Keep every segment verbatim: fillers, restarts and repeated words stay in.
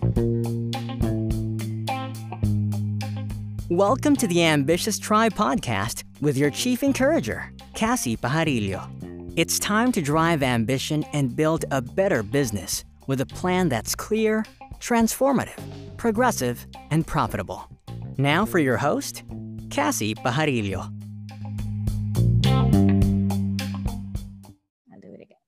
Welcome to the Ambitious Tribe podcast with your chief encourager, Cassie Pajarillo. It's time to drive ambition and build a better business with a plan that's clear, transformative, progressive, and profitable. Now for your host, Cassie Pajarillo. I'll do it again.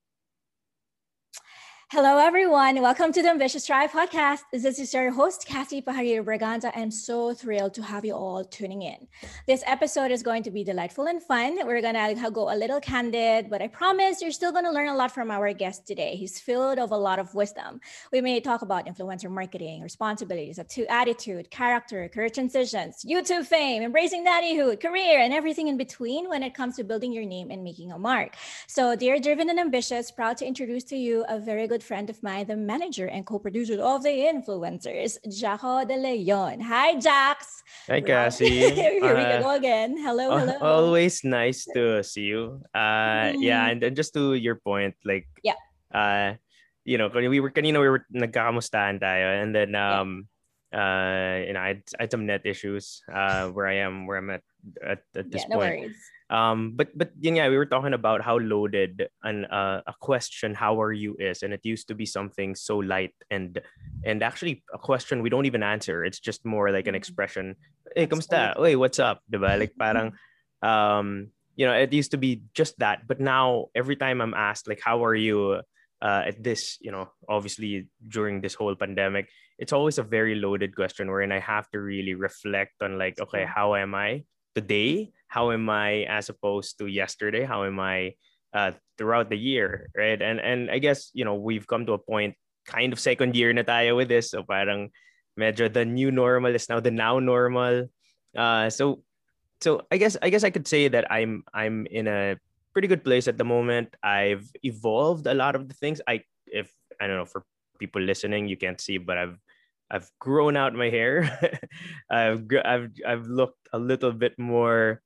Hello, everyone. Welcome to the Ambitious Tribe podcast. This is your host, Cassie Pajarillo Braganza. I'm so thrilled to have you all tuning in. This episode is going to be delightful and fun. We're going to go a little candid, but I promise you're still going to learn a lot from our guest today. He's filled of a lot of wisdom. We may talk about influencer marketing, responsibilities, attitude, character, career transitions, YouTube fame, embracing daddyhood, career, and everything in between when it comes to building your name and making a mark. So, dear driven and ambitious, proud to introduce to you a very good friend of mine, the manager and co-producer of the influencers, Jaco De Leon. Hi, Jax. Hi, Cassie. Here we Uh, go again. Hello, al- hello. Always nice to see you. Uh, yeah, and, and just to your point, like, Yeah. uh, you know, we were, kanina we were nagkakamustahan tayo, and then, um, uh, you know, I had, I had some net issues, uh, where I am, where I'm at, at, at this Yeah, no point. worries. Um, but but yun nga, we were talking about how loaded an uh, a question "How are you?" is, and it used to be something so light and and actually a question we don't even answer. It's just more like an expression. Hey, kamusta? Hey, what's up? Diba? Like parang, um, you know, it used to be just that, but now every time I'm asked like, "How are you?" Uh, at this, you know, obviously during this whole pandemic, it's always a very loaded question wherein I have to really reflect on like, okay, how am I today? How am I as opposed to yesterday? How am I uh, throughout the year, right? And and I guess, you know, we've come to a point, kind of second year na tayo with this. So parang medyo the new normal is now the now normal. Uh, so so I guess I guess I could say that I'm I'm in a pretty good place at the moment. I've evolved a lot of the things. I if I don't know, for people listening, you can't see, but I've I've grown out my hair. I've gr- I've I've looked a little bit more.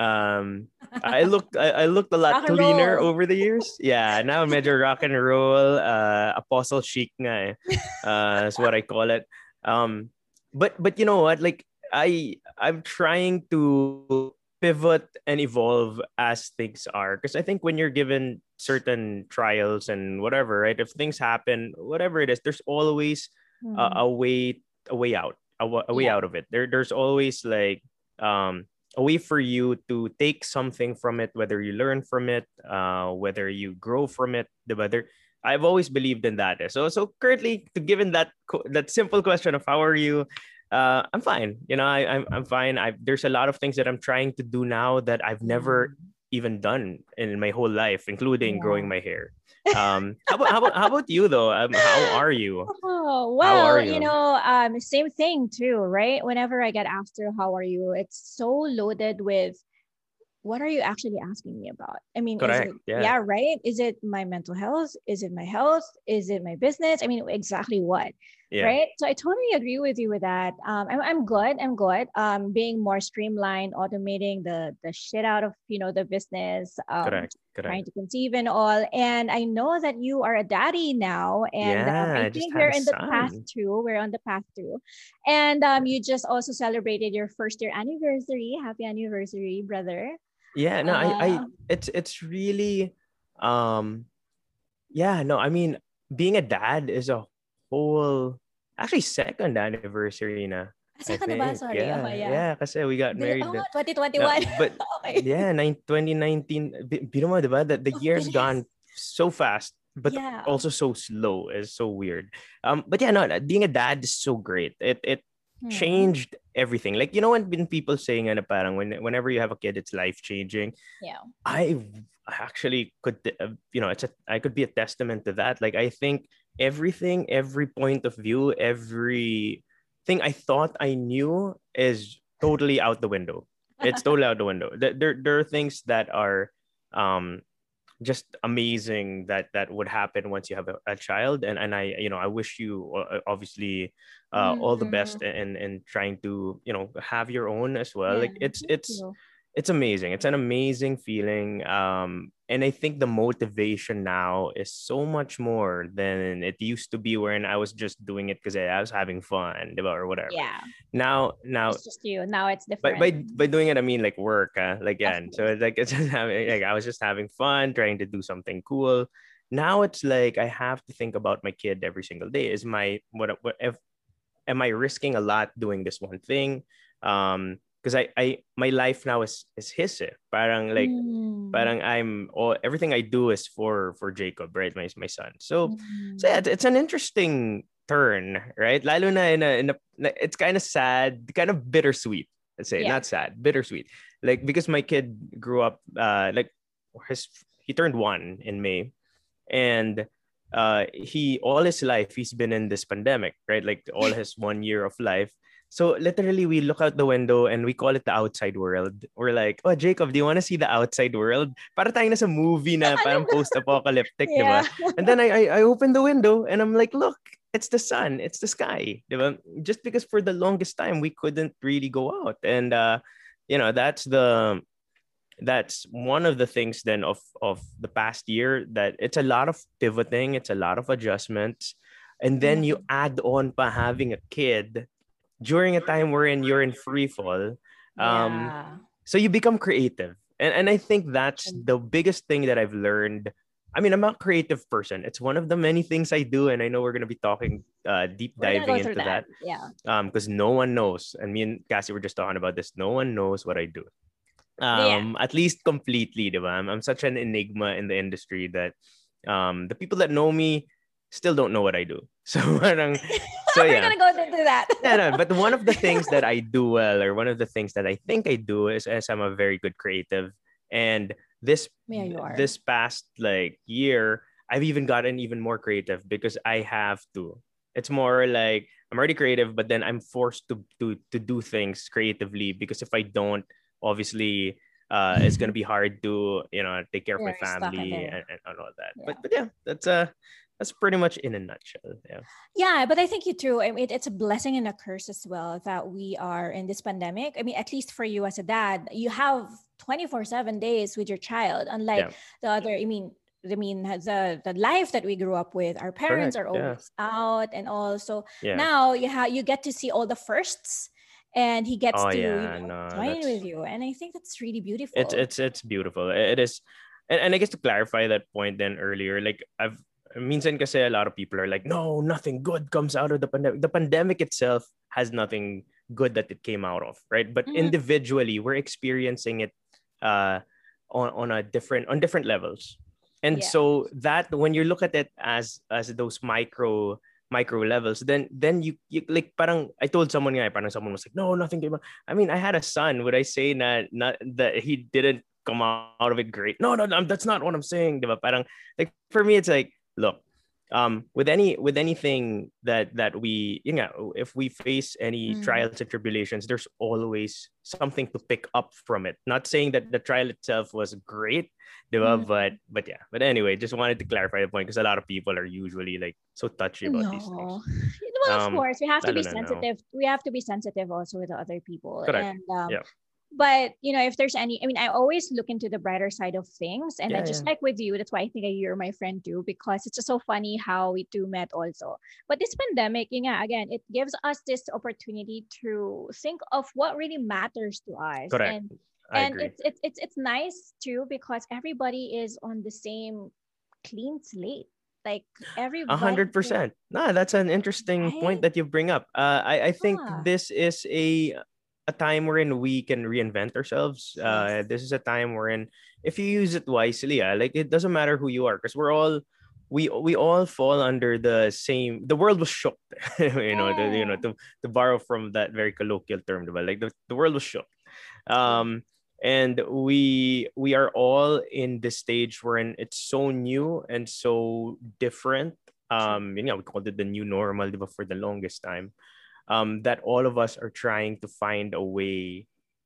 Um, I looked I, I looked a lot Rock and cleaner roll. over the years. Yeah, now medyo rock and roll. Uh, apostle chic nga. Eh. Uh, is what I call it. Um, but but you know what? Like I I'm trying to pivot and evolve as things are, because I think when you're given certain trials and whatever, right? If things happen, whatever it is, there's always a, a way a way out a, wa- a way Yeah. out of it. There there's always like um a way for you to take something from it, whether you learn from it, uh whether you grow from it, the whether I've always believed in that. So so currently, to given that co- that simple question of how are you, uh I'm fine. You know, I I'm, I'm fine. I There's a lot of things that I'm trying to do now that I've never even done in my whole life, including growing Yeah. my hair. Um, how about how about how about you though? Um, how are you? Oh, How are well, you you? know, um, same thing too, right? Whenever I get asked to how are you, it's so loaded with what are you actually asking me about? I mean, is it, Correct. Yeah. yeah, right? Is it my mental health? Is it my health? Is it my business? I mean, exactly what, Yeah. right? So I totally agree with you with that. Um, I'm, I'm good. I'm good. Um, being more streamlined, automating the the shit out of, you know, the business, um, Correct. trying Correct. to conceive and all. And I know that you are a daddy now, and um, Yeah. I I just think had we're a in the path son. too. We're on the path too. And um, you just also celebrated your first year anniversary. Happy anniversary, brother. Yeah. No. I. I. Uh, It's. It's really. Um. Yeah. No. I mean, being a dad is a whole. Actually, second anniversry na. I Second na ba? think. Sorry. Yeah. Okay, yeah. Yeah. Kasi we got Bil- married. Oh, the- twenty No, twenty-one. but Okay. yeah, nine, twenty nineteen. bi- Biro mo, diba? The, the Oh, year's bilis. gone so fast, but Yeah. also so slow. It's so weird. Um, but yeah, no, being a dad is so great. It it Hmm. changed everything. Like, you know, when when people saying ano, parang when whenever you have a kid, it's life changing. Yeah. I actually could, uh, you know, it's a I could be a testament to that. Like, I think everything, every point of view, every thing I thought I knew is totally out the window. It's totally out the window. There, there, there are things that are um just amazing that that would happen once you have a, a child, and and I, you know, I wish you, uh, obviously, uh, all the Mm, best in in trying to, you know, have your own as well. yeah. Like, it's Thank it's you. it's amazing. It's an amazing feeling. Um and I think the motivation now is so much more than it used to be when I was just doing it because I was having fun, diba, or whatever. Yeah. Now, now It's just you. Now it's by different. by by doing it, I mean like work, uh, like Of yeah. And so course. it's like it's just having like I was just having fun, trying to do something cool. Now it's like I have to think about my kid every single day. Is my what what if am I risking a lot doing this one thing? Um, because I I my life now is is his. Eh. Parang like Mm. parang I'm all everything I do is for for Jacob, right? My my son. So so Mm. yeah, it's, it's an interesting turn, right? Lalo na in a, in a it's kind of sad, kind of bittersweet. Let's say Yeah. not sad, bittersweet. Like because my kid grew up, uh, like his he turned one in May, and uh, he all his life he's been in this pandemic, right? Like all his one year of life. So literally, we look out the window and we call it the outside world. We're like, oh, Jacob, do you want to see the outside world? Para tayo na sa movie na parang post-apocalyptic, di Yeah. ba? And then I, I I open the window and I'm like, look, it's the sun, it's the sky, di ba? Just because for the longest time we couldn't really go out, and uh, you know that's the that's one of the things then of of the past year, that it's a lot of pivoting, it's a lot of adjustments, and then you Mm. add on pa having a kid during a time wherein you're in free fall. Um, Yeah. so you become creative. And, and I think that's the biggest thing that I've learned. I mean, I'm a creative person. It's one of the many things I do. And I know we're going to be talking uh, deep We're gonna diving go through into that. that. Yeah. Um, because no one knows. And me and Cassie were just talking about this. No one knows what I do. Yeah. Um, at least completely, diba? I'm, I'm such an enigma in the industry that um, the people that know me still don't know what I do. So, parang, so We're yeah. gonna go into that. Yeah, no, but one of the things that I do well, or one of the things that I think I do, is as I'm a very good creative. And this Yeah, you are. this past like year, I've even gotten even more creative because I have to. It's more like I'm already creative, but then I'm forced to to to do things creatively, because if I don't, obviously uh it's gonna be hard to, you know, take care of my You're stuck in family, there. and, and all that. Yeah. But but yeah, that's uh that's pretty much in a nutshell. Yeah. Yeah, but I think you too. I mean, it's a blessing and a curse as well that we are in this pandemic. I mean, at least for you as a dad, you have twenty-four seven days with your child, unlike Yeah. the other, I mean, I mean the the life that we grew up with. Our parents Correct. are Yeah. always out and all. So Yeah. now you have you get to see all the firsts, and he gets Oh to, you yeah, know, no, join with that's you. And I think that's really it's beautiful. it's it's beautiful. It is, and, and I guess to clarify that point then earlier, like I've minsan kasi a lot of people are like, no, nothing good comes out of the pandemic. The pandemic itself has nothing good that it came out of, right? But Mhm. individually, we're experiencing it uh on, on a different on different levels. And Yeah. so that when you look at it as as those micro micro levels, then then you, you like parang I told someone nga, parang someone was like, no, nothing came out. I mean, I had a son. Would I say na, not that he didn't come out of it great? No, no, no, that's not what I'm saying. Diba? Parang like for me, it's like, look, um, with any with anything that that we, you know, if we face any Mm. trials and tribulations, there's always something to pick up from it. Not saying that the trial itself was great, diba? Mm. but but yeah. But anyway, just wanted to clarify the point because a lot of people are usually like so touchy about these things. No. Well, of Um, course, we have to lalo be na now. sensitive. We have to be sensitive also with the other people. Correct. And um, Yeah. but you know, if there's any, I mean, I always look into the brighter side of things. And I Yeah, just yeah. like with you, that's why I think you're my friend too, because it's just so funny how we two met also. But this pandemic, you know, again, it gives us this opportunity to think of what really matters to us. Correct. And I and agree. it's it's it's it's nice too because everybody is on the same clean slate. Like A everybody, hundred percent. Nah, that's an interesting point right? that you bring up. Uh, I I think Ah, this is a a time wherein we can reinvent ourselves. yes. Uh, this is a time wherein if you use it wisely, yeah, like it doesn't matter who you are, because we're all we we all fall under the same. The world was shook, you know. The, you know, Yeah. to to borrow from that very colloquial term, diba? Like the, the world was shook. Yeah. Um, and we we are all in this stage wherein it's so new and so different. True. Um, you know, we called it the new normal, diba, for the longest time. Um, that all of us are trying to find a way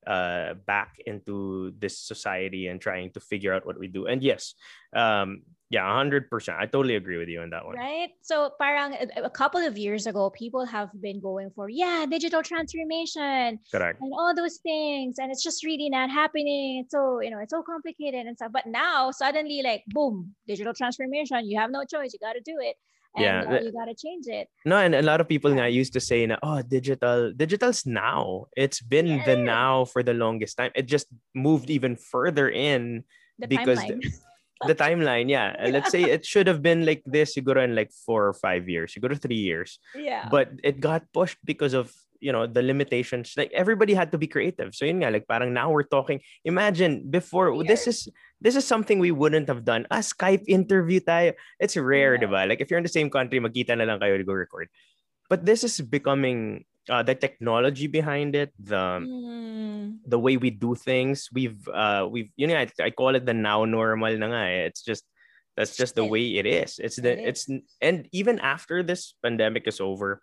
uh, back into this society and trying to figure out what we do. And yes, um, yeah, one hundred percent. I totally agree with you on that one. Right? So parang a, a couple of years ago, people have been going for, yeah, digital transformation Correct. and all those things. And it's just really not happening. It's so, you know, it's so complicated and stuff. But now suddenly like, boom, digital transformation. You have no choice. You got to do it. And Yeah. uh, you got to change it. No, and a lot of people Yeah. now used to say, na, oh, digital, digital's now. It's been the Yes. now for the longest time. It just moved even further in The because timeline. the, the timeline, yeah. And let's say it should have been like this, siguro in like four or five years, siguro three years. Yeah. But it got pushed because of, you know, the limitations. Like everybody had to be creative. So yun nga, like parang now we're talking. Imagine before, Weird. this is this is something we wouldn't have done. A Skype interview tayo. It's rare, Yeah. diba? Like if you're in the same country, magkita na lang kayo to go record. But this is becoming uh, the technology behind it, the Mm. the way we do things. We've uh we've you know I, I call it the now normal na nga. eh. It's just that's just the It- way it is. It's the it it's and even after this pandemic is over,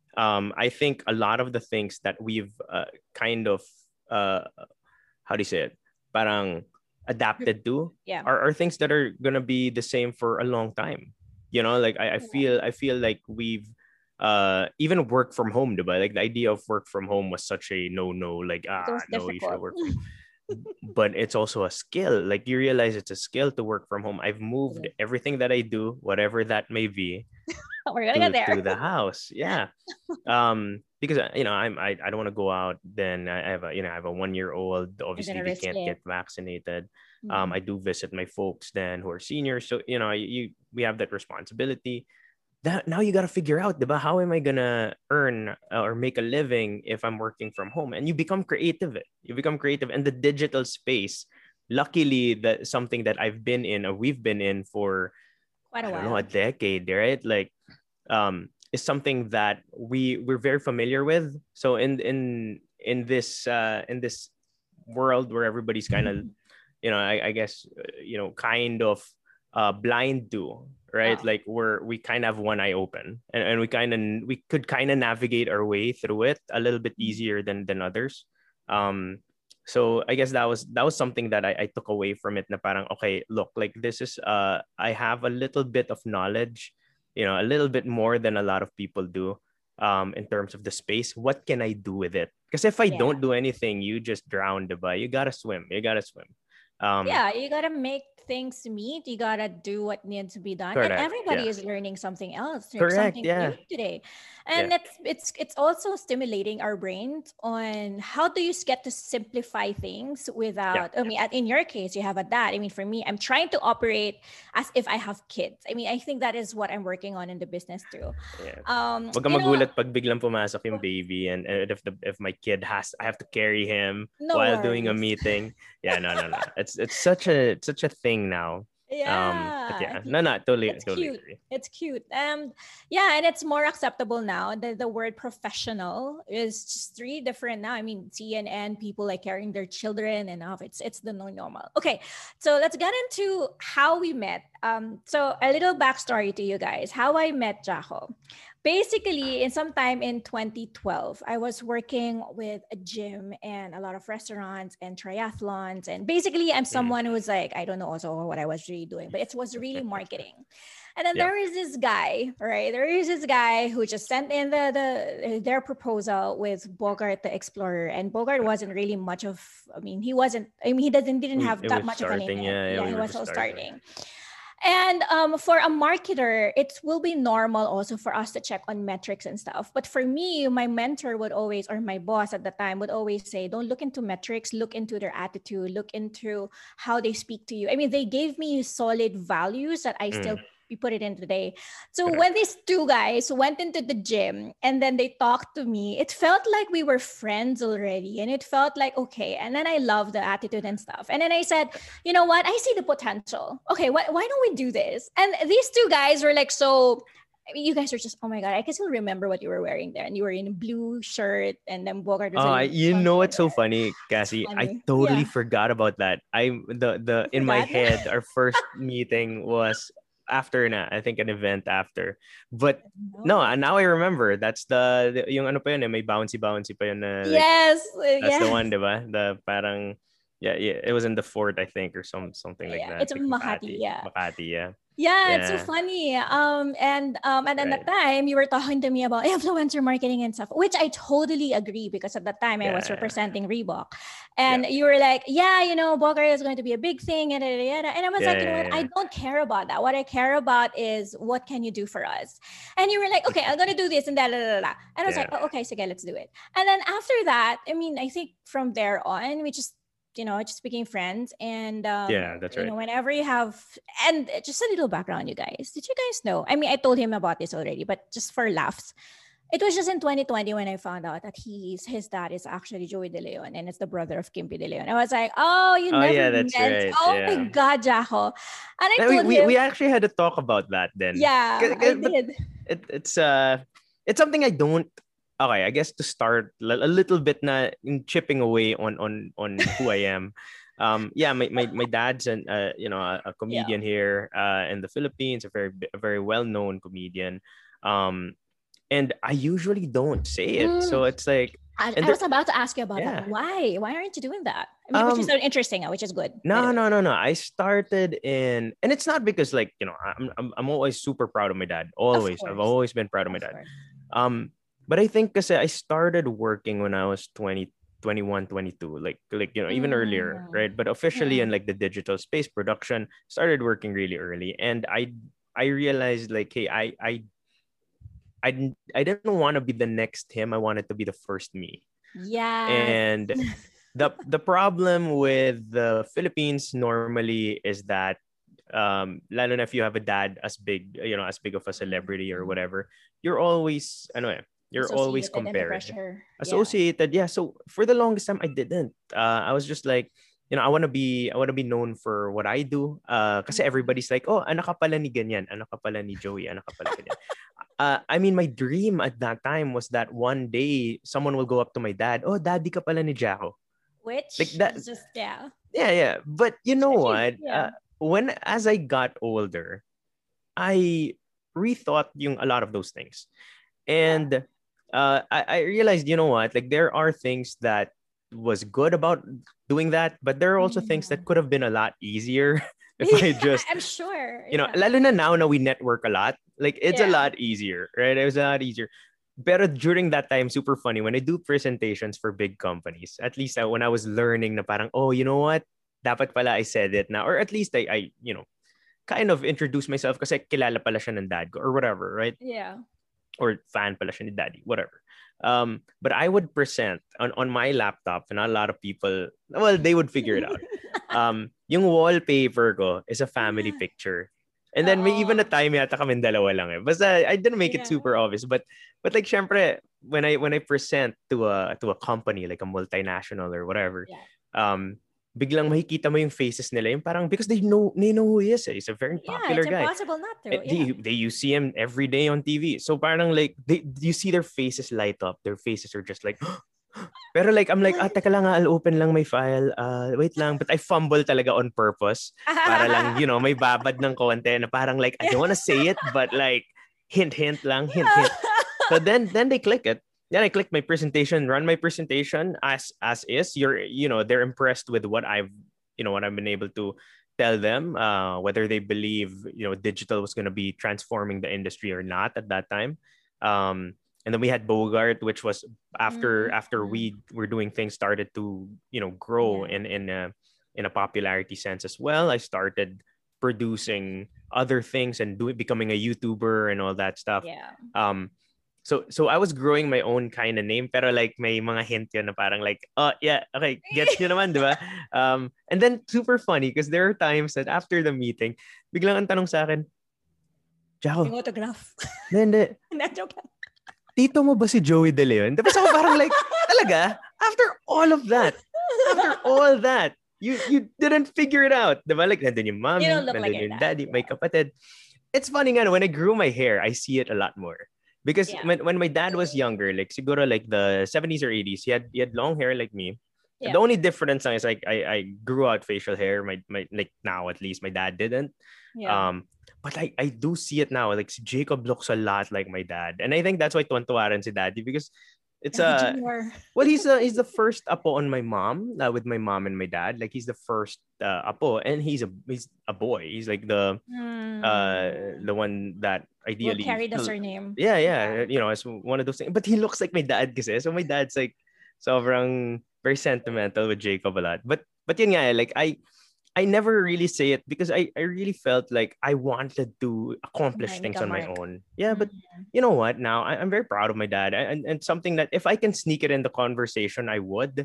um I think a lot of the things that we've uh, kind of uh how do you say it? Parang adapted to Yeah. are, are things that are gonna be the same for a long time. You know, like I, I feel I feel like we've uh even work from home, diba? Like the idea of work from home was such a no no, like ah was no, you should difficult. work from but it's also a skill. Like you realize it's a skill to work from home. I've moved Yeah. everything that I do, whatever that may be, We're going to to, get there. to the house. Yeah. Um, because uh, you know, I'm I, I don't want to go out. Then I have a you know I have a one year old. Obviously, gonna they risk can't it. get vaccinated. Mm. Um, I do visit my folks then who are seniors. So you know, you, you we have that responsibility. That now you got to figure out, diba, how am I gonna earn uh, or make a living if I'm working from home? And you become creative. You become creative, and the digital space. Luckily, that something that I've been in or we've been in for Quite a I don't while. know a decade, right? Like, um, is something that we we're very familiar with. So in in in this uh, in this world where everybody's kind of, you know, I, I guess uh, you know, kind of uh, blind to, right? Oh. Like we're we kind of have one eye open, and, and we kind of we could kind of navigate our way through it a little bit easier than than others. Um, so I guess that was that was something that I, I took away from it. Na parang okay, look, like this is uh I have a little bit of knowledge, you know, a little bit more than a lot of people do. Um, in terms of the space, what can I do with it? Because if I Yeah. don't do anything, you just drown, diba? You gotta swim. You gotta swim. Um, Yeah, you gotta make things meet. You gotta do what needs to be done, Correct, and everybody yeah. is learning something else, like Correct, something yeah. new today. And Yeah. it's it's it's also stimulating our brains on how do you get to simplify things without. I mean, at- in your case, you have a dad. I mean, for me, I'm trying to operate as if I have kids. I mean, I think that is what I'm working on in the business too. Yeah. Um, Wag ka you know, magulat pag biglang pumasok yung baby and, and if the if my kid has I have to carry him No while doing a worries. meeting. Yeah, no, no, no. It's it's such a it's such a thing now. yeah, Um, but yeah, I think no, no, totally, it's totally cute. agree. It's cute. Um, yeah, and it's more acceptable now. The the word professional is just three different now. I mean, C N N people like carrying their children and off. It's it's the no normal. Okay, so let's get into how we met. Um, so a little backstory to you guys. How I met Jaho. Basically, in sometime in twenty twelve, I was working with a gym and a lot of restaurants and triathlons. And basically, I'm someone who's like, I don't know also what I was really doing, but it was really marketing. And then Yeah. there is this guy, right? There is this guy who just sent in the, the their proposal with Bogart the Explorer. And Bogart wasn't really much of, I mean, he wasn't, I mean, he doesn't didn't We- have it that was much of an starting, impact. yeah, yeah, we he were was just still starting. starting. And um, for a marketer, it will be normal also for us to check on metrics and stuff. But for me, my mentor would always, or my boss at the time would always say, don't look into metrics, look into their attitude, look into how they speak to you. I mean, they gave me solid values that I still we put it in today. So Correct. when these two guys went into the gym and then they talked to me, it felt like we were friends already. And it felt like, okay. And then I love the attitude and stuff. And then I said, you know what? I see the potential. Okay, why, why don't we do this? And these two guys were like, so I mean, you guys are just, oh my God, I can still remember what you were wearing there. And you were in a blue shirt and then Bogart was Oh, I- in you funky know what's so underwear. funny, Cassie? I funny. totally Yeah. forgot about that. I the the You in my forgot? head, our first meeting was after na, I think an event after. But No. no, and now I remember that's the, the yung ano pa yun, eh, may bouncy bouncy pa yun na, like, Yes. that's Yes. the one, diba? The parang yeah, yeah, it was in the fort, I think, or some something like Yeah, that. it's Like Makati, yeah. Makati, yeah. Yeah, it's so Yeah. funny. Um, and um, and at Right. that time, you were talking to me about influencer marketing and stuff, which I totally agree because at that time I was Yeah. representing Reebok, and you were like, yeah, you know, Bulgaria is going to be a big thing, and yada, yada. And I was Yeah, like, you know yeah, what? yeah. I don't care about that. What I care about is what can you do for us? And you were like, okay, I'm gonna do this and that, da, da, da, da. And I was like, Yeah. oh, okay, so okay, let's do it. And then after that, I mean, I think from there on, we just you know, just became friends. And, um, Yeah, that's you right. know, whenever you have, and just a little background, you guys, did you guys know? I mean, I told him about this already, but just for laughs, it was just in twenty twenty when I found out that he's, his dad is actually Joey De Leon and it's the brother of Kimpi De Leon. I was like, oh, you Oh, never yeah, that's meant. right. Oh Yeah. my God, Jaco. And I No, we, told we him, we actually had to talk about that then. yeah, 'Cause- 'cause- I but did. It, it's uh it's something I don't okay, I guess to start a little bit na in chipping away on on on who I am. Um yeah, my, my, my dad's an uh, you know a, a comedian Yeah. here uh in the Philippines, a very a very well-known comedian. Um and I usually don't say it. Mm. So it's like I, and I there- was about to ask you about Yeah. that. Why? Why aren't you doing that? I mean, which is Um, so interesting, uh, which is good. No, Anyway. no, no, no. I started in, and it's not because like you know I'm I'm, I'm always super proud of my dad. Always, I've course. always been proud of my Of dad. course. Um, but I think because I started working when I was twenty, twenty-one, twenty-two, like like you know even earlier, Mm. right? But officially in Mm. like the digital space production, started working really early, and I I realized like hey I I I didn't I didn't want to be the next him. I wanted to be the first me. Yeah. And the the problem with the Philippines normally is that um lalo na if you have a dad as big you know as big of a celebrity or whatever, you're always ano eh, you're always Associated and the compared, pressure. Yeah. associated. Yeah, so for the longest time I didn't uh I was just like you know I want to be I want to be known for what I do uh kasi everybody's like oh anak ka pala ni ganyan, anak ka pala ni Joey, anak ka pala ganyan. Uh, I mean, my dream at that time was that one day someone will go up to my dad. Oh, daddy ka pala ni Jaco. Which Like that- is just yeah. Yeah, yeah. But you know what? Actually, yeah. Uh, when as I got older, I rethought yung a lot of those things, and uh, I, I realized you know what? Like there are things that was good about doing that, but there are also things that could have been a lot easier if I just I'm sure. you know, yeah. lalo na now na we network a lot, like it's a Yeah. lot easier, right? It was a lot easier. But during that time, super funny when I do presentations for big companies. At least uh, when I was learning na parang, oh, you know what? Dapat pala I said it now. Or at least I, I you know, kind of introduce myself kasi kilala pala siya ng dad ko or whatever, right? Yeah. Or fan pala siya ni daddy, whatever. Um, but I would present on, on my laptop and a lot of people, well, they would figure it out. Um, yung wallpaper ko is a family picture. And then may Oo. even a time yata kami dalawa lang eh. Basta I didn't make it Yeah. super obvious, but but like syempre when I when I present to a to a company like a multinational or whatever, Yeah. um biglang makikita mo yung faces nila yung parang because they know they know who he is. Eh. He's a very Yeah, popular it's guy. impossible not to. And Yeah. they, they you see him every day on T V. So parang like they you see their faces light up. Their faces are just like pero like I'm like ah teka lang I'll open lang my file. Uh wait lang, but I fumble talaga on purpose para lang you know may babad ng konti na parang like I don't want to say it but like hint hint lang hint hint. So then then they click it. Then I click my presentation, run my presentation as as is. You're you know they're impressed with what I've you know what I've been able to tell them, uh, whether they believe you know digital was going to be transforming the industry or not at that time. Um, and then we had Bogart, which was after Mm, after mm. we were doing things started to you know grow Yeah. in in a in a popularity sense as well. I started producing other things and doing becoming a YouTuber and all that stuff. Yeah. Um, so so I was growing my own kind of name, pero like may mga hint yun na parang like, oh yeah, okay, gets nyo naman, di ba? Um, and then super funny because there are times that after the meeting, biglang ang tanong sa akin, Jaco, Yung autograph. hindi, hindi, Na-joke lang. tito mo ba si Joey De Leon? Tapos ako parang like, talaga? After all of that, after all that, you you didn't figure it out. Diba? Like, nandun yung mommy, You don't look nandun like your yung dad, daddy, yeah. may kapatid. It's funny nga, when I grew my hair, I see it a lot more. Because Yeah. when, when my dad was younger, like siguro like the seventies or eighties, he had he had long hair like me. Yeah. The only difference is like I, I grew out facial hair. My, my like now at least my dad didn't. Yeah. Um, but I, I do see it now. Like si Jacob looks a lot like my dad. And I think that's why tuwan-tuwa rin si daddy because it's Yeah, a Junior. well, he's a, he's the first apo on my mom, uh, with my mom and my dad. Like he's the first uh, apo, and he's a he's a boy. He's like the uh Hmm. the one that Will ideally carry the feel- surname. yeah, yeah, you know, it's one of those things. But he looks like my dad kasi. So my dad's like sobrang very sentimental with Jacob a lot. But but yun nga, eh, like I I never really say it because I, I really felt like I wanted to accomplish Make make things a on my mark. own. Yeah, but Mhm. you know what? Now I, I'm very proud of my dad, and, and something that if I can sneak it in the conversation, I would.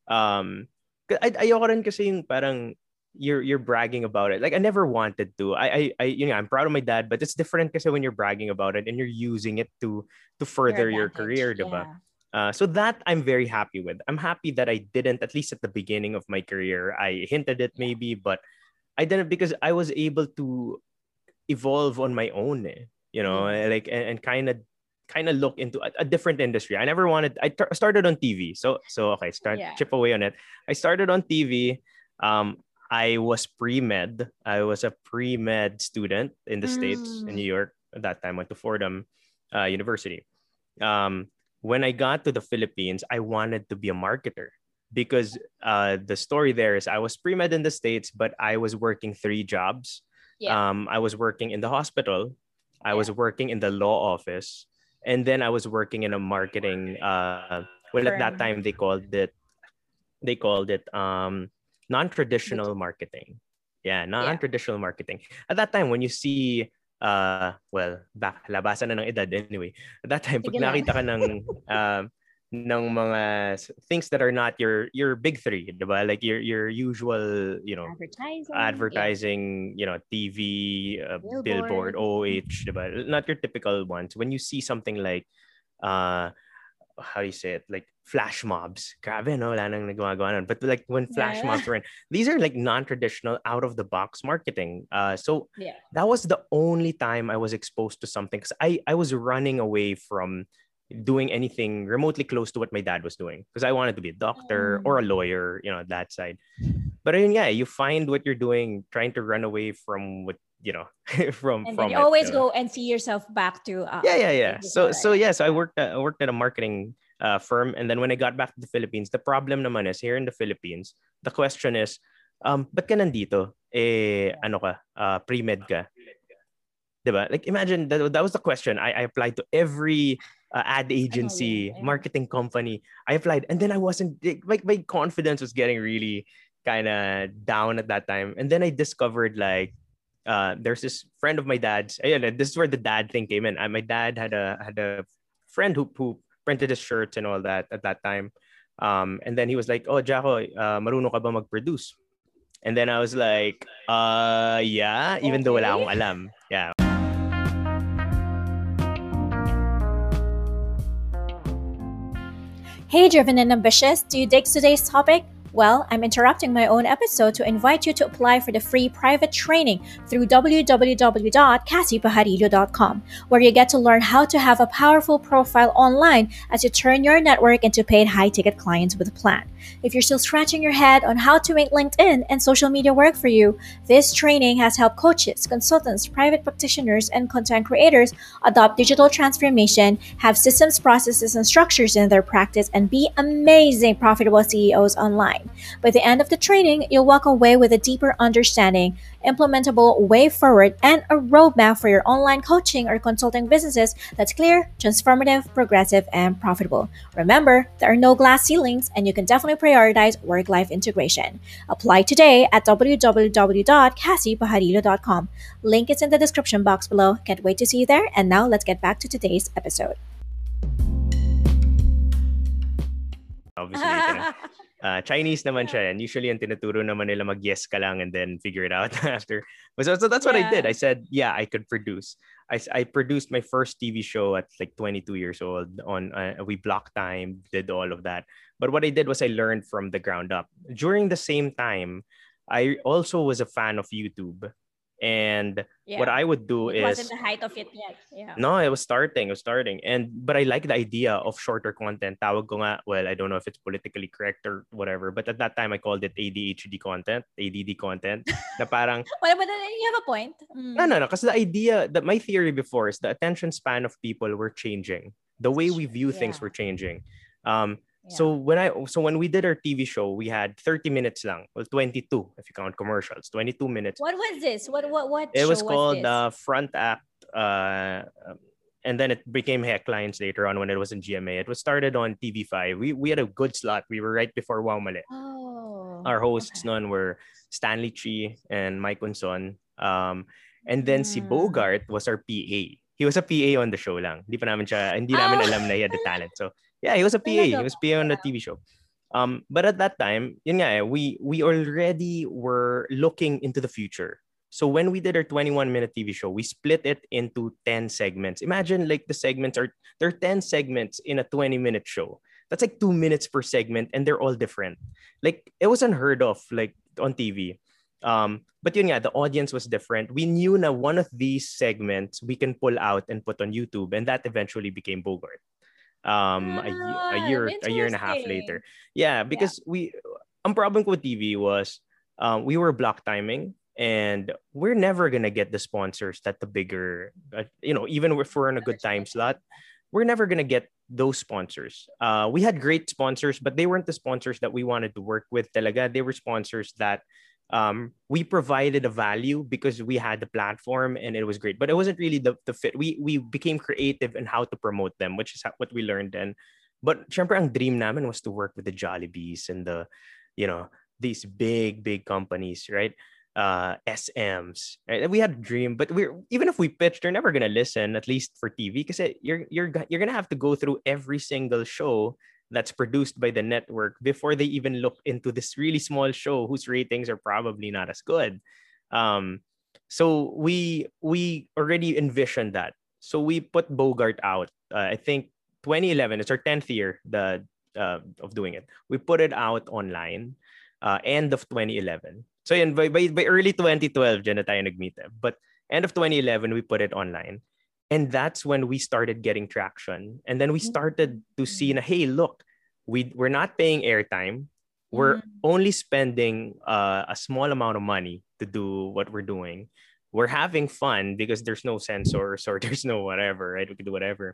Um, 'cause I ayoko rin kasi yung parang you're you're bragging about it. Like I never wanted to. I I, I you know I'm proud of my dad, but it's different kasi when you're bragging about it and you're using it to to Your further your advantage. career, diba? Yeah. Uh, so that I'm very happy with. I'm happy that I didn't, at least at the beginning of my career. I hinted it Yeah. maybe, but I didn't because I was able to evolve on my own, eh, you know, Yes. like and kind of kind of look into a, a different industry. I never wanted. I t- started on T V, so so okay, start Yeah. chip away on it. I started on T V. Um, I was pre med. I was a pre med student in the States in Mm. New York at that time. Went to Fordham uh, University. Um, when I got to the Philippines, I wanted to be a marketer because uh, the story there is I was pre med in the States, but I was working three jobs. Yeah. Um, I was working in the hospital, I was Yeah. working in the law office, and then I was working in a marketing. Uh, well, at that Firm. time they called it they called it um, non-traditional Boutique. marketing. Yeah, Yeah. non-traditional marketing. At that time, when you see, uh, well, back, labasan na ng edad anyway. At that time, pag Sige lang. nakita ka ng, uh, ng mga s- things that are not your your big three, diba? Like your your usual, you know, Advertising. Yeah. advertising, you know, T V, uh, billboard, Billboard. O H, diba? Not your typical ones. When you see something like, uh, how do you say it? Like flash mobs. Grabe, no? Wala nang nagumagawa nun. But like when flash Yeah. mobs were in, these are like non-traditional, out of the box marketing. Uh, so Yeah. that was the only time I was exposed to something because I, I was running away from doing anything remotely close to what my dad was doing because I wanted to be a doctor or a Mm. lawyer, you know, that side. But I mean, yeah, you find what you're doing, trying to run away from what, you know, from And then from you it. always diba? go and see yourself back to uh Yeah, yeah, yeah. this is So what I so am. yes, I Yeah. worked at, I worked at a marketing uh, firm, and then when I got back to the Philippines, the problem naman is here in the Philippines, the question is, um, ba't ka nandito? Eh, ano ka? Uh, pre-med ka. Diba? Like imagine that, that was the question. I, I applied to every uh, ad agency, yeah. marketing company. I applied, and then I wasn't like my confidence was getting really kind of down at that time. And then I discovered like uh, there's this friend of my dad's. Ayun, this is where the dad thing came in. Uh, my dad had a had a friend who who printed his shirts and all that at that time. Um, and then he was like, "Oh, Jaco, uh, marunong ka ba mag-produce?" And then I was like, "Uh, yeah," even though wala Okay. akong alam. Yeah. Hey, driven and ambitious, do you dig today's topic? Well, I'm interrupting my own episode to invite you to apply for the free private training through w w w dot cassie pajarillo dot com, where you get to learn how to have a powerful profile online as you turn your network into paid high-ticket clients with a plan. If you're still scratching your head on how to make LinkedIn and social media work for you, this training has helped coaches, consultants, private practitioners, and content creators adopt digital transformation, have systems, processes, and structures in their practice, and be amazing, profitable C E Os online. By the end of the training, you'll walk away with a deeper understanding, implementable way forward, and a roadmap for your online coaching or consulting businesses that's clear, transformative, progressive, and profitable. Remember, there are no glass ceilings, and you can definitely prioritize work-life integration. Apply today at w w w dot cassie pajarillo dot com. Link is in the description box below. Can't wait to see you there. And now let's get back to today's episode. Obviously, kinda, uh, Chinese naman siya. And usually, yung tinuturo naman nila mag-yes ka lang and then figure it out after. So, so that's what I did. I said, yeah, I could produce. I, I produced my first T V show at like twenty-two years old. On uh, we blocked time, did all of that. But what I did was I learned from the ground up. During the same time, I also was a fan of YouTube. And Yeah. what I would do It is wasn't the height of it yet. Yeah. no, it was starting. It was starting. And but I like the idea of shorter content. Tawag ko nga, well, I don't know if it's politically correct or whatever, but at that time I called it A D H D content, A D D content. Na parang Well, but then you have a point. Mm. no, no, no. Because the idea that my theory before is the attention span of people were changing. The way we view things Yeah. were changing. Um, Yeah. So when I so when we did our T V show, we had thirty minutes lang. Well, twenty-two if you count commercials. twenty-two minutes. What was this? What what what It show was called this? uh, Front Act, uh, um, and then it became Headlines later on when it was in G M A. It was started on T V five. We we had a good slot. We were right before Wow Mali. Oh. Our hosts okay. noon were Stanley Chi and Mike Unson. Um, and then si Mm. Bogart was our P A. He was a P A on the show lang. Hindi pa namin siya, hindi namin Oh. alam na he had the talent. So yeah, he was a P A. He Talaga was P A on the ba? T V show. Um, but at that time, yun nga eh, we we already were looking into the future. So when we did our twenty-one minute T V show, we split it into ten segments. Imagine like the segments are there are ten segments in a twenty minute show. That's like two minutes per segment, and they're all different. Like it was unheard of, like on T V. Um, but yun nga, the audience was different. We knew na one of these segments we can pull out and put on YouTube, and that eventually became Bogart. Um, a, ye- a Ah, year, a year and a half interesting. later. Yeah, because we, ang problem ko with T V was, um, we were block timing, and we're never gonna get the sponsors that the bigger, uh, you know, even if we're in a good time slot, we're never gonna get those sponsors. Uh, we had great sponsors, but they weren't the sponsors that we wanted to work with. Talaga, they were sponsors that um, we provided a value because we had the platform and it was great, but it wasn't really the, the fit. We we became creative in how to promote them, which is what we learned then. But syempre, ang dream namin was to work with the Jollibees and the, you know, these big, big companies, right? Uh, S Ms. Right? We had a dream, but we're even if we pitch, they're never gonna listen, at least for T V, because you're you're you're gonna have to go through every single show that's produced by the network before they even look into this really small show whose ratings are probably not as good. Um, so we we already envisioned that. So we put Bogart out. Uh, I think twenty eleven. It's our tenth year the uh, of doing it. We put it out online uh, end of twenty eleven. So yun, by, by, by early twenty twelve, dyan na tayo nag-meet. eh. But end of twenty eleven, we put it online. And that's when we started getting traction. And then we started to see, na, hey, look, we, we're not paying airtime. We're Mm. only spending uh, a small amount of money to do what we're doing. We're having fun because there's no censors or there's no whatever, right? We can do whatever.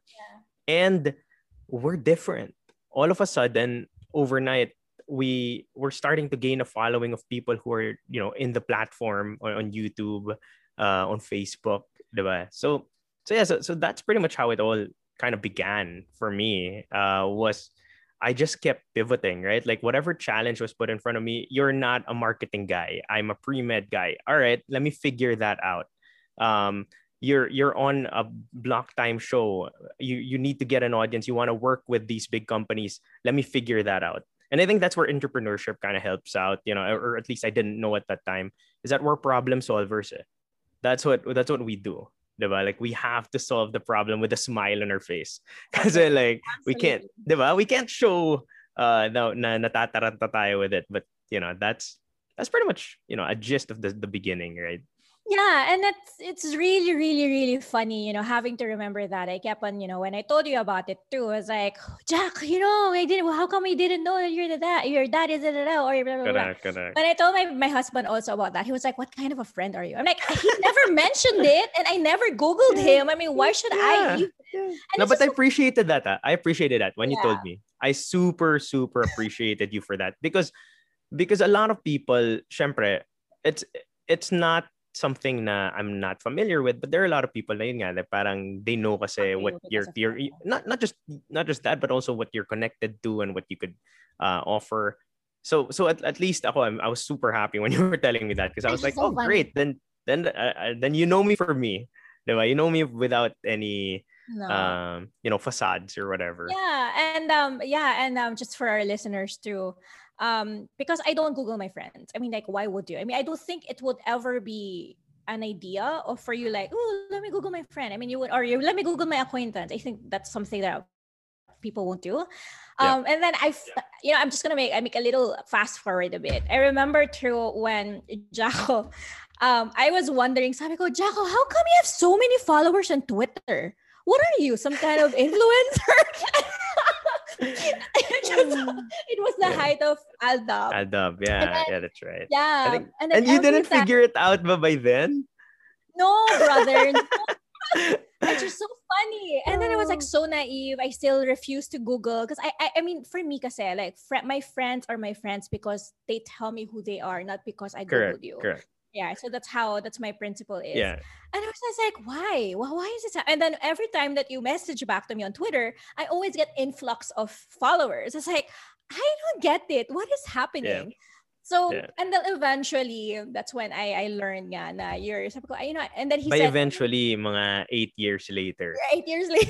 And we're different. All of a sudden, overnight, we we're starting to gain a following of people who are, you know, in the platform or on YouTube, uh, on Facebook, diba? So so yeah, so, so that's pretty much how it all kind of began for me. Uh, was I just kept pivoting, right? Like whatever challenge was put in front of me, you're not a marketing guy. I'm a pre-med guy. All right, let me figure that out. Um, you're you're on a block time show. You you need to get an audience. You want to work with these big companies. Let me figure that out. And I think that's where entrepreneurship kind of helps out, you know, or at least I didn't know at that time, is that we're problem solvers. Eh. That's what that's what we do. Diba? Like we have to solve the problem with a smile on our face. Because Okay. like we can't, Absolutely. diba? We can't show uh na, na natataranta tayo with it. But you know, that's that's pretty much, you know, a gist of the, the beginning, right? Yeah, and it's it's really, really, really funny, you know, having to remember that. I kept on, you know, when I told you about it too, I was like, Jack, you know, I didn't. How come we didn't know that you're the dad? Your dad is da, da, da, or blah blah blah. Correct, correct. When I told my, my husband also about that, he was like, "What kind of a friend are you?" I'm like, "He never mentioned it, and I never Googled him. I mean, why should I Yeah. even?" Yeah. And No, it's but I just so- appreciated that. ah. I appreciated that when you Yeah. told me. I super, super appreciated you for that. Because because a lot of people, syempre, it's it's not something na I'm not familiar with, but there are a lot of people na yun nga, that parang they know kasi Okay, what because you're, of you're that. not not just not just that, but also what you're connected to and what you could uh, offer. So so at, at least ako, I'm, I was super happy when you were telling me that, because I was It's like, so oh funny. great, then then uh, uh, then you know me for me, diba? You know me without any No. um you know facades or whatever. Yeah, and um, yeah, and um, just for our listeners too, um, because I don't Google my friends. I mean, like, why would you? I mean, I don't think it would ever be an idea of for you like, oh, let me Google my friend. I mean, you would, or you let me Google my acquaintance. I think that's something that people won't do. Um, and then I, f- you know, I'm just gonna make I make a little fast forward a bit. I remember too when Jaco um, I was wondering, sabi ko, Jacko, how come you have so many followers on Twitter? What are you, some kind of influencer? it, just, it was the Yeah. height of Aldab. Aldab, yeah, yeah, that's right. Yeah. I think, and then and you every didn't time, figure it out ba by then? no, brother. No. It's just so funny. And then I was like so naive. I still refuse to Google because I, I I mean for me kasi like fr- my friends are my friends because they tell me who they are, not because I Correct, Googled you. correct. Yeah, so that's how that's my principle is. Yeah. And I was just like, why? Well, why is this? And then every time that you message back to me on Twitter, I always get influx of followers. It's like, I don't get it. What is happening? So, Yeah. and then eventually, that's when I I learned nga na you're, sabi ko, "Ay, you know," and then he By said, eventually, mga eight years later. eight years later.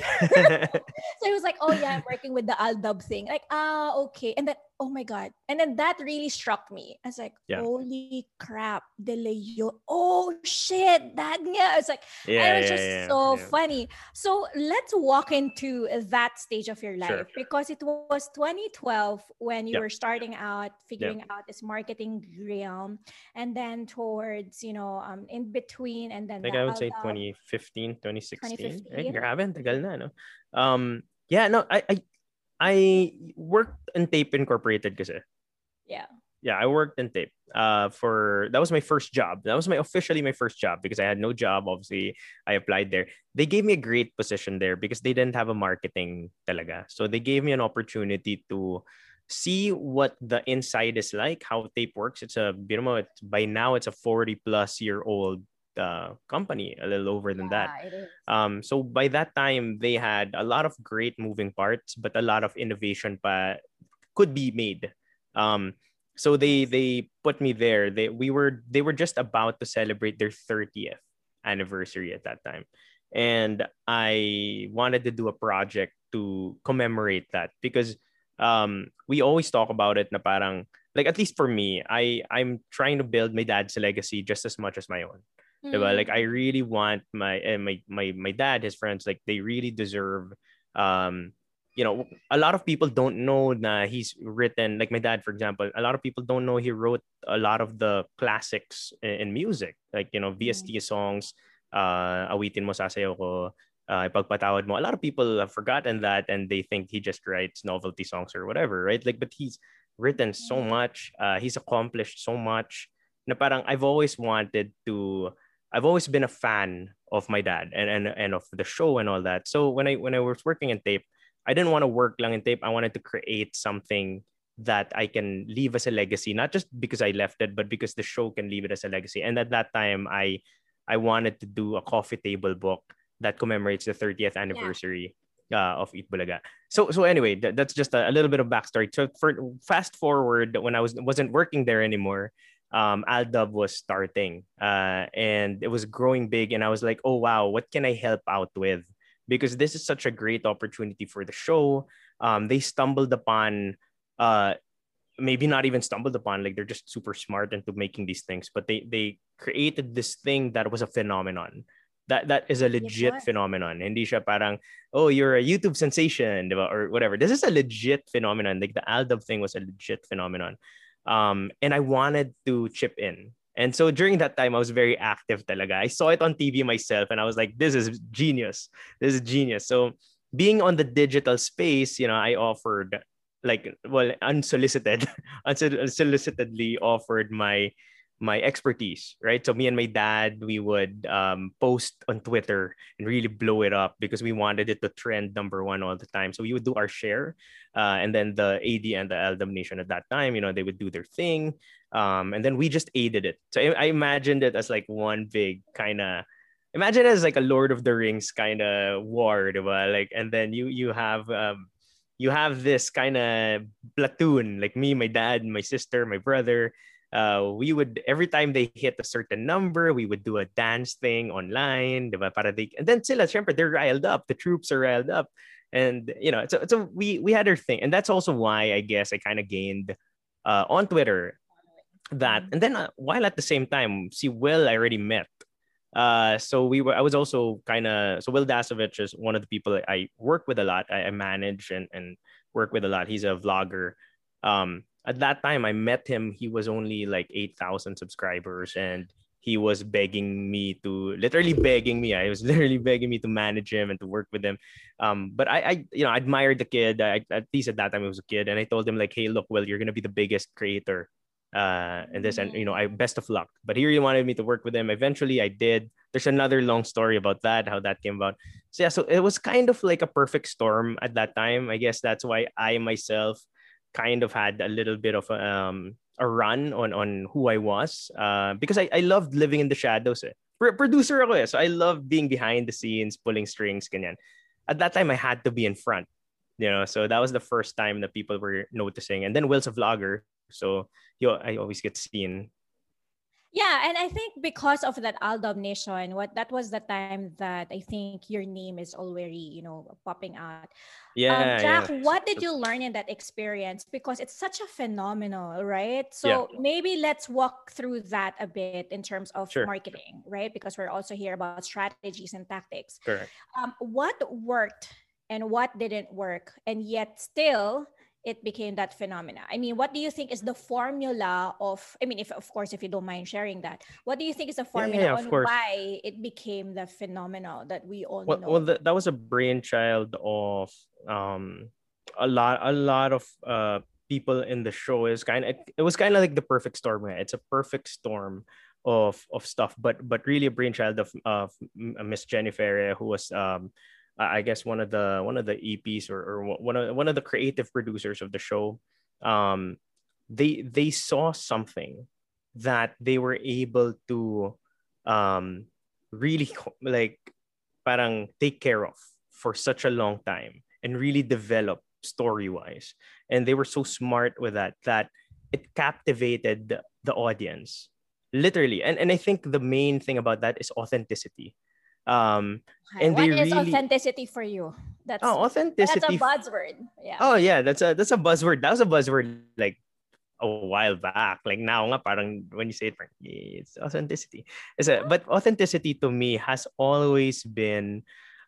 So he was like, oh yeah, I'm working with the Aldab thing. Like, ah, okay. And then, oh my God. And then that really struck me. I was like, Yeah. holy crap, De Leon. Oh shit, that nga. I was like, Yeah, and it was yeah, just yeah, so yeah. funny. So let's walk into that stage of your Sure. life because it was twenty twelve when you Yeah. were starting out, figuring out this marketing realm. And then towards, you know, um, in between and then Like the I would say Aldab. twenty fifteen, twenty sixteen. Eh, twenty fifteen. grabe, ang tagal na, no? Um, yeah, no, I, I, I worked in Tape Incorporated kasi. Yeah. Yeah, I worked in Tape. Uh, for that was my first job. That was my officially my first job because I had no job. Obviously, I applied there. They gave me a great position there because they didn't have a marketing talaga. So they gave me an opportunity to see what the inside is like, how Tape works. It's a, you know, it's, by now it's a forty plus year old uh, company, a little over than that. Yeah, it is. Um, so by that time, they had a lot of great moving parts, but a lot of innovation pa could be made. Um, so they they put me there. They we were they were just about to celebrate their thirtieth anniversary at that time, and I wanted to do a project to commemorate that because um we always talk about it na parang like at least for me, I I'm trying to build my dad's legacy just as much as my own. Diba? Like I really want my uh, my my my dad, his friends, like they really deserve um you know, a lot of people don't know that he's written, like my dad, for example, a lot of people don't know he wrote a lot of the classics in, in music, like, you know, V S T songs, uh, Awitin Mo Sasayaw Ko, uh, Ipagpatawad Mo. A lot of people have forgotten that and they think he just writes novelty songs or whatever, right? Like, but he's written so much, uh, he's accomplished so much, na parang I've always wanted to, I've always been a fan of my dad and, and, and of the show and all that. So when I when I was working in Tape, I didn't want to work lang in Tape. I wanted to create something that I can leave as a legacy, not just because I left it, but because the show can leave it as a legacy. And at that time, I I wanted to do a coffee table book that commemorates the thirtieth anniversary yeah. uh, of Eat Bulaga. So so anyway, that, that's just a, a little bit of backstory. So for fast forward, when I was wasn't working there anymore, um, Aldab was starting, uh, and it was growing big. And I was like, oh wow, what can I help out with? Because this is such a great opportunity for the show. Um, they stumbled upon, uh, maybe not even stumbled upon, like they're just super smart into making these things, but they they created this thing that was a phenomenon. That that is a legit phenomenon. Hindi siya parang, oh, you're a YouTube sensation, diba? Or whatever. This is a legit phenomenon. Like the Aldab thing was a legit phenomenon. Um, and I wanted to chip in. And so during that time, I was very active talaga. I saw it on T V myself and I was like, this is genius. This is genius. So being on the digital space, you know, I offered like, well, unsolicited, unsolicitedly offered my my expertise, right? So me and my dad, we would um, post on Twitter and really blow it up because we wanted it to trend number one all the time. So we would do our share, uh, and then the A D and the Aldab Nation at that time, you know, they would do their thing, um, and then we just aided it. So I, I imagined it as like one big kind of, imagine it as like a Lord of the Rings kind of war, diba? Like, and then you you have um, you have this kind of platoon, like me, my dad, my sister, my brother. Uh, we would, every time they hit a certain number, we would do a dance thing online, diba? Para they, and then sila, syempre, they're riled up. The troops are riled up, and you know, so so we we had our thing, and that's also why I guess I kind of gained uh, on Twitter that, and then uh, while at the same time, see Will I already met. Uh, so we were, I was also kind of, so Will Dasovich is one of the people I work with a lot. I, I manage and and work with a lot. He's a vlogger. Um, at that time I met him, he was only like eight thousand subscribers, and he was begging me to literally begging me. I was literally begging me to manage him and to work with him. Um, but I, I you know, I admired the kid. I, at least at that time, I was a kid, and I told him like, "Hey, look, Will, you're gonna be the biggest creator, uh, and this, and you know, I best of luck." But he really wanted me to work with him. Eventually, I did. There's another long story about that, how that came about. So yeah, so it was kind of like a perfect storm at that time. I guess that's why I myself kind of had a little bit of a, um a run on on who I was, uh, because I, I loved living in the shadows. Eh. Pro- producer ako eh, so I love being behind the scenes, pulling strings, ganyan. At that time, I had to be in front, you know. So that was the first time that people were noticing. And then Will's a vlogger, so you I always get seen. Yeah, and I think because of that Aldab Nation, what that was the time that I think your name is already, you know, popping out. Um, Yeah, Jack, yeah. what did you learn in that experience? Because it's such a phenomenal, right? Yeah, So maybe let's walk through that a bit in terms of sure. marketing, right? Because we're also here about strategies and tactics. Correct. Um, what worked and what didn't work, and yet still it became that phenomena? I mean, what do you think is the formula of, I mean, if of course, if you don't mind sharing that, what do you think is the Yeah, yeah, formula yeah, on of course. why it became the phenomena that we all Well, well, know? that, that was a brainchild of um a lot a lot of uh people in the show. Is kind of it, it was kind of like the perfect storm. Right? It's a perfect storm of of stuff, but but really a brainchild of of Miss Jennifer, who was um I I guess one of the one of the E Ps, or, or one of one of the creative producers of the show. Um, they they saw something that they were able to um really like parang take care of for such a long time and really develop story wise. And they were so smart with that that it captivated the, the audience literally. And and I think the main thing about that is authenticity. Um, Okay, and they what is really authenticity for you? That's oh that's a authenticity. buzzword. Yeah. Oh yeah, that's a that's a buzzword. That was a buzzword like a while back. Like now nga parang when you say it, it's authenticity. It's a, but authenticity to me has always been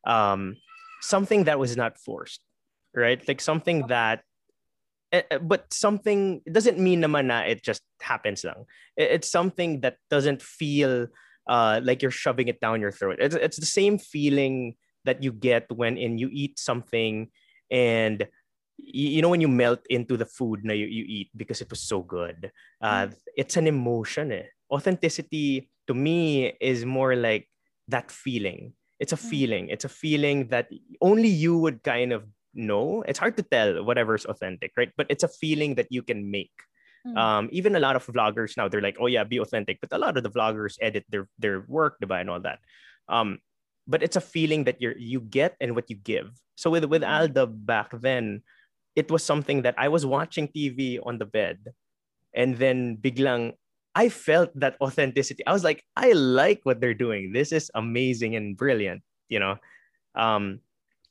um something that was not forced, right? Like something that eh, eh, but something, it doesn't mean naman na it just happens lang. It- It's something that doesn't feel uh like you're shoving it down your throat. It's it's the same feeling that you get when in you eat something and y- you know when you melt into the food na you, you eat because it was so good. Uh, it's an emotion. Eh. Authenticity to me is more like that feeling. It's a Mm, feeling. It's a feeling that only you would kind of know. It's hard to tell whatever's authentic, right? But it's a feeling that you can make. mm, Um, even a lot of vloggers now, they're like, oh yeah, be authentic. But a lot of the vloggers edit their their work, diba, and all that. Um, but it's a feeling that you you get and what you give. So with with mm. Alda back then, it was something that I was watching T V on the bed, and then biglang I felt that authenticity. I was like, I like what they're doing. This is amazing and brilliant, you know. Um,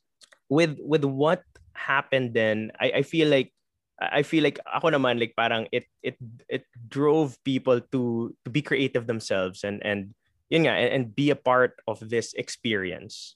with with what happened then, I, I feel like I feel like ako naman like parang it it it drove people to to be creative themselves and and yun nga, and, and be a part of this experience.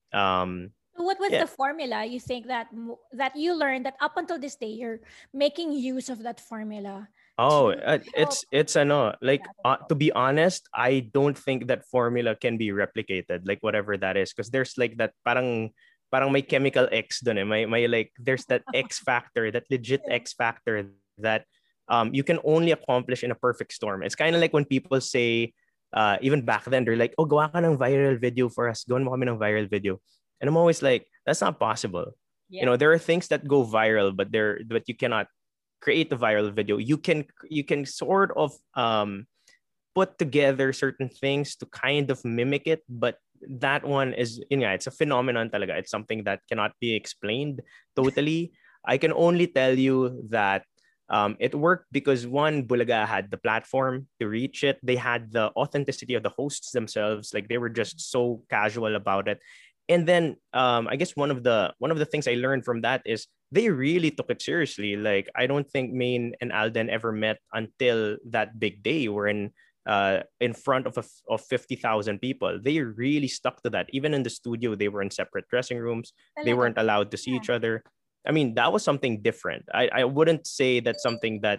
Um, So what was yeah. the formula you think that mo- that you learned that up until this day you're making use of that formula Oh, to uh, help it's it's ano like other uh, people? to be honest, I don't think that formula can be replicated, like whatever that is, because there's like that parang parang may chemical X dun eh. May may like there's that X factor, that legit Yeah. X factor that um you can only accomplish in a perfect storm. It's kind of like when people say uh even back then they're like, "Oh, gawa ka ng viral video for us. Gawin mo kami ng viral video." And I'm always like, that's not possible. You Yeah. know, there are things that go viral, but there but you cannot create a viral video. You can you can sort of um put together certain things to kind of mimic it, but that one is, you know, it's a phenomenon talaga. It's something that cannot be explained totally. I can only tell you that um, it worked because one, Bulaga had the platform to reach it. They had the authenticity of the hosts themselves. Like they were just so casual about it. And then um, I guess one of the one of the things I learned from that is they really took it seriously. Like I don't think Maine and Alden ever met until that big day wherein uh, in front of a, of fifty thousand people. They really stuck to that. Even in the studio, they were in separate dressing rooms. They Talaga. weren't allowed to see Yeah. each other. I mean, that was something different. I, I wouldn't say that's something that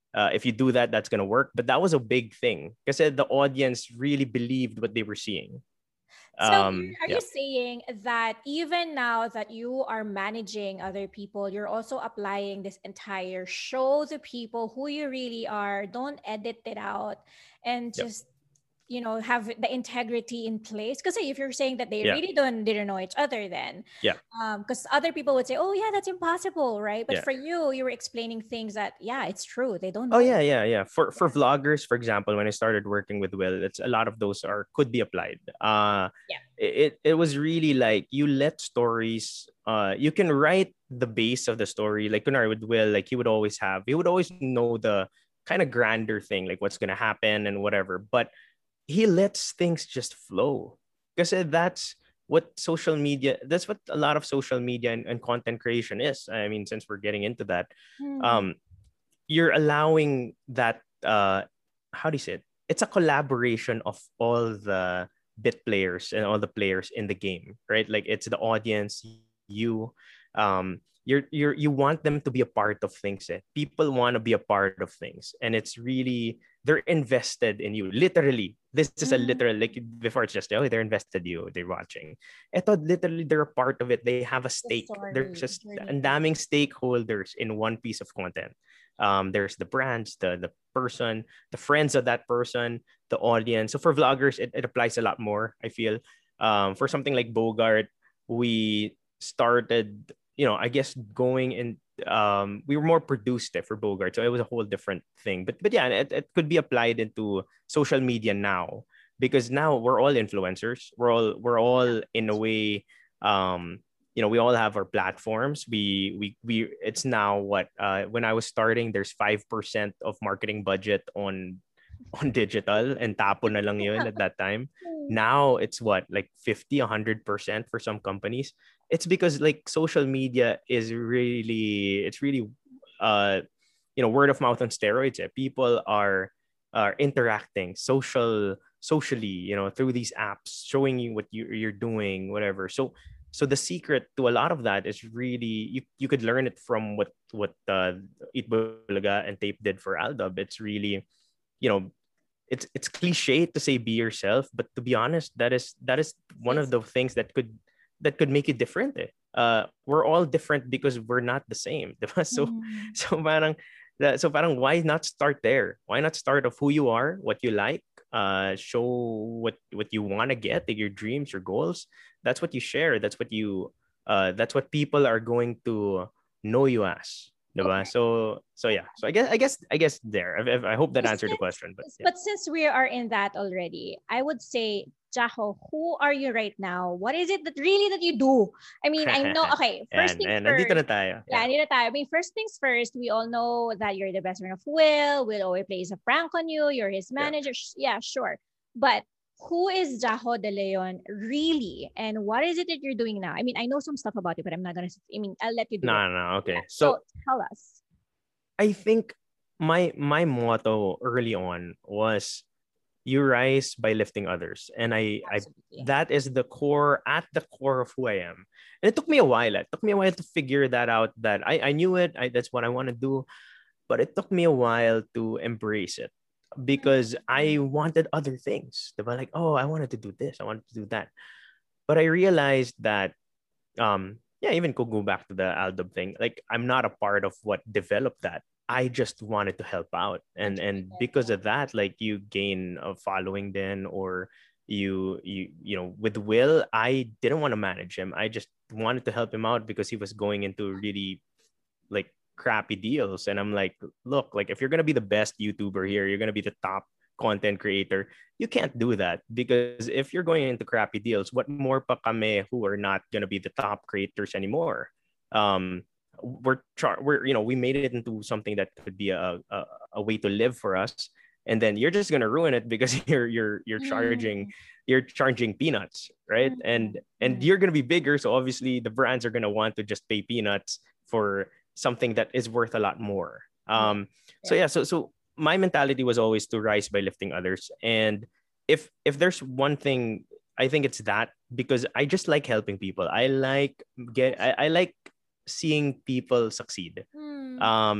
uh, if you do that, that's gonna work. But that was a big thing because the audience really believed what they were seeing. So Um, are yeah. you saying that even now that you are managing other people, you're also applying this entire show the people who you really are, don't edit it out, and Yep. just, you know, have the integrity in place? Because if you're saying that they Yeah. really don't didn't know each other, then Yeah. um because other people would say, oh yeah, that's impossible, right? But Yeah. for you, you were explaining things that, yeah, it's true, they don't Oh know yeah, each yeah, yeah. For for vloggers, for example, when I started working with Will, it's a lot of those are could be applied. Uh Yeah. it it was really like you let stories uh you can write the base of the story. Like Kunari with Will, like he would always have he would always know the kind of grander thing, like what's gonna happen and whatever. But he lets things just flow. Because that's what social media that's what a lot of social media and, and content creation is. I mean, since we're getting into that. Hmm. Um you're allowing that uh how do you say it? It's a collaboration of all the bit players and all the players in the game, right? Like it's the audience, you, um, you're you're you want them to be a part of things. Eh? People want to be a part of things, and it's really they're invested in you. Literally, this is a Hmm. literal like before it's just oh they're invested in you, they're watching. Ito literally they're a part of it. They have a The stake. There's story, the just journey. and damning stakeholders in one piece of content. Um, there's the brands, the the person, the friends of that person, the audience. So for vloggers, it, it applies a lot more, I feel. Um, for something like Bogart, we started, you know, I guess going in um we were more produced eh, for Bogart. So it was a whole different thing. But but yeah, it, it could be applied into social media now because now we're all influencers. We're all we're all in a way um you know we all have our platforms we we we it's now what uh when I was starting there's five percent of marketing budget on on digital and tapo na lang yun at that time. Now it's what like fifty one hundred percent for some companies. It's because like social media is really it's really uh you know word of mouth on steroids. Eh? People are are interacting social socially you know through these apps showing you what you, you're doing whatever. So so the secret to a lot of that is really you, you could learn it from what what uh, Eat Bulaga and Tape did for Aldab. It's really you know it's it's cliche to say be yourself, but to be honest, that is that is one of Yes. the things that could that could make you different. Eh. Uh, we're all different because we're not the same. Diba? So Hmm. so parang that so parang why not start there? Why not start of who you are, what you like, uh, show what what you want to get, like your dreams, your goals. That's what you share. That's what you uh that's what people are going to know you as. Diba? Okay. So so yeah. So I guess I guess I guess there. I, I hope that So answered the since, question. But yeah. but since we are in that already, I would say, Jaho, who are you right now? What is it that really that you do? I mean, I know. Okay, first Yan, things and nandito first. na tayo. Yeah, Yeah. nandito tayo. I mean, first things first. We all know that you're the best friend of Will. Will always plays a prank on you. You're his Yeah. manager. Sh- Yeah, sure. But who is Jaho De Leon really, and what is it that you're doing now? I mean, I know some stuff about you, but I'm not gonna. I mean, I'll let you do it. No, no, no. Yeah. Okay. So So tell us. I think my my motto early on was you rise by lifting others. And I I Absolutely. that is the core at the core of who I am. And it took me a while. It took me a while to figure that out that I, I knew it. I, that's what I want to do. But it took me a while to embrace it because I Mm. wanted other things. They were like, oh, I wanted to do this. I wanted to do that. But I realized that um yeah even could go back to the album thing like I'm not a part of what developed that. I just wanted to help out and and Contributed, because yeah. of that like you gain a following then or you you you know with Will I didn't want to manage him. I just wanted to help him out because he was going into really like crappy deals and I'm like look like if you're gonna be the best YouTuber here you're gonna be the top content creator you can't do that because if you're going into crappy deals what more pa kami who are not gonna be the top creators anymore. um we're char- we're you know we made it into something that could be a, a a way to live for us and then you're just gonna ruin it because you're you're you're charging Mm. you're charging peanuts right Mm. and and Mm. you're gonna be bigger so obviously the brands are gonna want to just pay peanuts for something that is worth a lot more. Yeah. Um, so Yeah. yeah, so so my mentality was always to rise by lifting others. And if if there's one thing, I think it's that because I just like helping people. I like get I, I like seeing people succeed. Mm. Um,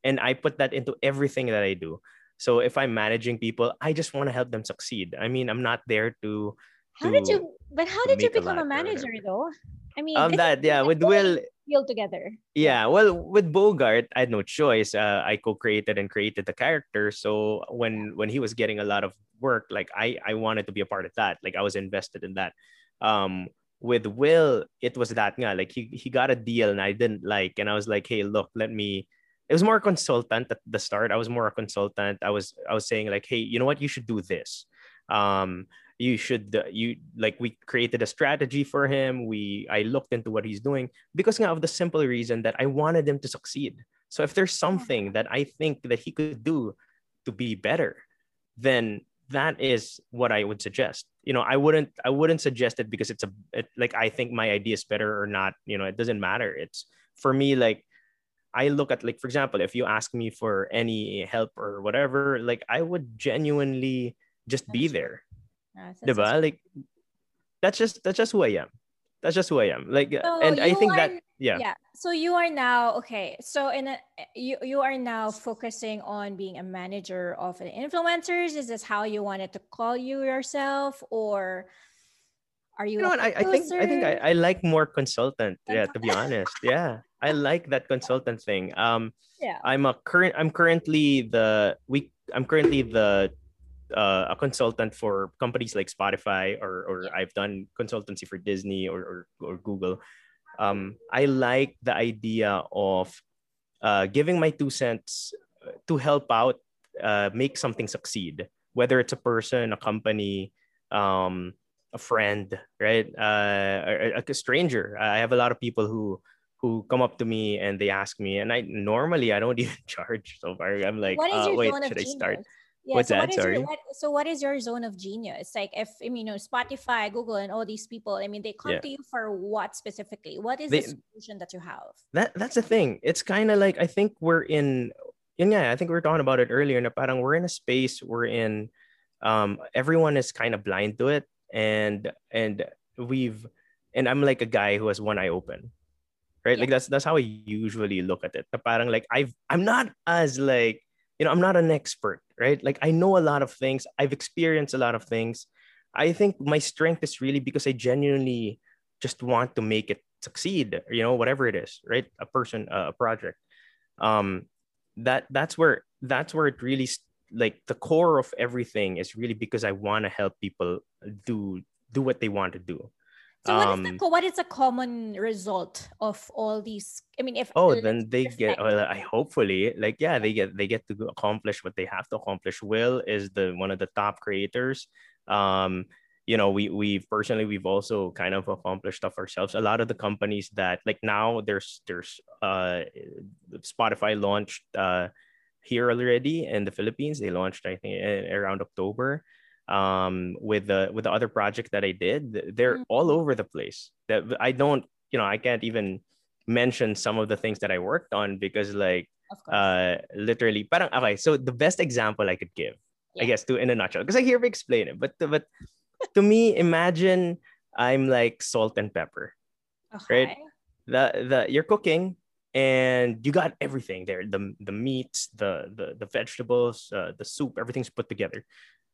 And I put that into everything that I do. So if I'm managing people, I just want to help them succeed. I mean, I'm not there to How did to you, but how to did you make a become a lot or manager whatever. though? I mean, Um, this is that yeah, with going Will, deal together. yeah, well, with Bogart, I had no choice. Uh, I co-created and created the character. So when when he was getting a lot of work, like I I wanted to be a part of that. Like I was invested in that. Um, with Will, it was that nga, like he he got a deal and I didn't like, and I was like, hey, look, let me. It was more consultant at the start. I was more a consultant. I was I was saying like, hey, you know what, you should do this. Um, you should uh, you like we created a strategy for him. We I looked into what he's doing because nga of the simple reason that I wanted him to succeed. So if there's something that I think that he could do to be better, then that is what I would suggest. You know, I wouldn't I wouldn't suggest it because it's a it, like I think my idea is better or not. You know, it doesn't matter. It's for me like I look at like for example, if you ask me for any help or whatever, like I would genuinely just be That's true. there. Yes, that's Diba? just- Like that's just that's just who I am. That's just who I am. Like So and I you think are, that yeah. yeah. So you are now okay. So in a, you you are now focusing on being a manager of an influencers. Is this how you wanted to call you yourself, or are you You know a what? I, I think I think producer? I, I like more consultant. Yeah, to be Consult- honest. Yeah. I like that consultant thing. Um Yeah. I'm a current I'm currently the we I'm currently the uh, a consultant for companies like Spotify or or Yeah. I've done consultancy for Disney or or, or Google. Um I like the idea of uh giving my two cents to help out uh make something succeed, whether it's a person, a company, um a friend, right? Uh a, a stranger. I have a lot of people who who come up to me and they ask me, and I normally I don't even charge so far. I'm like, What is uh your wait, zone of should I start? genius? Yeah. What's So what that? is your Sorry. what? So what is your zone of genius? Like if I mean, you know, Spotify, Google, and all these people. I mean, they come Yeah. to you for what specifically? What is the They solution that you have? that that's the thing. It's kind of like I think we're in yun nga, I think we were talking about it earlier na parang we're in a space we're in um everyone is kind of blind to it and and we've and I'm like a guy who has one eye open. Right? Yeah. Like that's that's how I usually look at it. Na parang like I've I'm not as like you know, I'm not an expert, right? Like I know a lot of things. I've experienced a lot of things. I think my strength is really because I genuinely just want to make it succeed, you know, whatever it is, right? A person, uh, a project. Um, that that's where that's where it really like the core of everything is really because I want to help people do do what they want to do. So what is the Um, co- what is a common result of all these? I mean, if oh, let's then they get. reflect. Well, I hopefully like yeah, they get they get to accomplish what they have to accomplish. Will is the one of the top creators. Um, you know, we we've personally we've also kind of accomplished stuff ourselves. A lot of the companies that like now there's there's uh Spotify launched uh here already in the Philippines. They launched I think around October. Um, with the with the other project that I did, they're all Mhm. over the place. That I don't, you know, I can't even mention some of the things that I worked on because like Of course. uh literally parang okay, so the best example I could give, I Yeah. guess to in a nutshell, because I hear me explain it, but but to me, imagine I'm like salt and pepper, right? Okay. The the you're cooking and you got everything there, the the meats, the the, the vegetables, uh, the soup, everything's put together.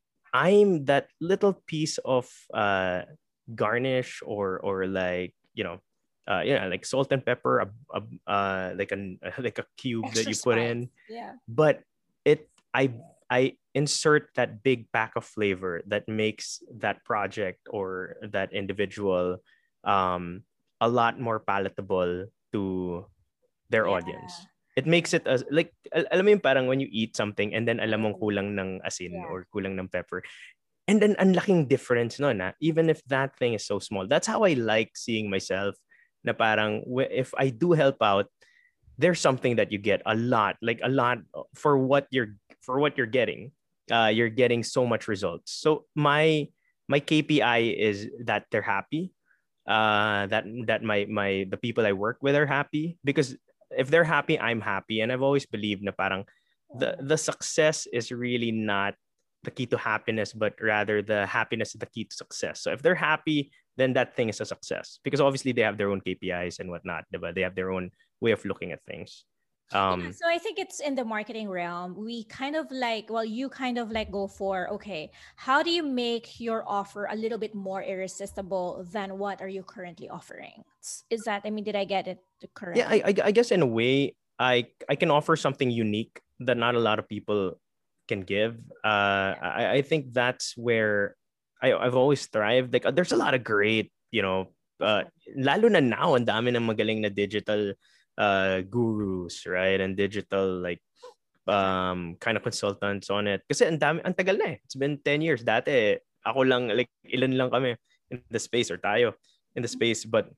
I'm that little piece of uh garnish or or like you know uh yeah like salt and pepper a, a uh like a like a cube that Extra you put spice. in, Yeah. but it I I insert that big pack of flavor that makes that project or that individual um a lot more palatable to their Yeah. audience. It makes it as like al- alam mo yung parang when you eat something and then alam mong Mm. kulang ng asin Yeah. or kulang ng pepper. And then ang laking difference no na even if that thing is so small. That's how I like seeing myself na parang wh- if I do help out, there's something that you get a lot, like a lot for what you're for what you're getting. Uh, you're getting so much results. So my my K P I is that they're happy. Uh, that that my my the people I work with are happy because if they're happy, I'm happy. And I've always believed na parang the Mm. the success is really not the key to happiness, but rather the happiness is the key to success. So if they're happy, then that thing is a success because obviously they have their own K P Is and whatnot, diba? They have their own way of looking at things. Yeah, Um, so I think it's in the marketing realm. We kind of like, well, you kind of like go for, okay, how do you make your offer a little bit more irresistible than what are you currently offering? S- Is that, I mean, did I get it yeah, I, correctly? I I guess in a way, I I can offer something unique that not a lot of people can give. Uh, Yeah. I I think that's where I I've always thrived. Like, uh, there's a lot of great, you know, Of uh, course. lalo na now, ang dami ng magaling na digital uh gurus, right? And digital like Correct. um kind of consultants on it. Kasi ang dami, ang tagal na eh. It's been ten years. Dati, ako lang, like, ilan lang kami in the space, or tayo in the space. But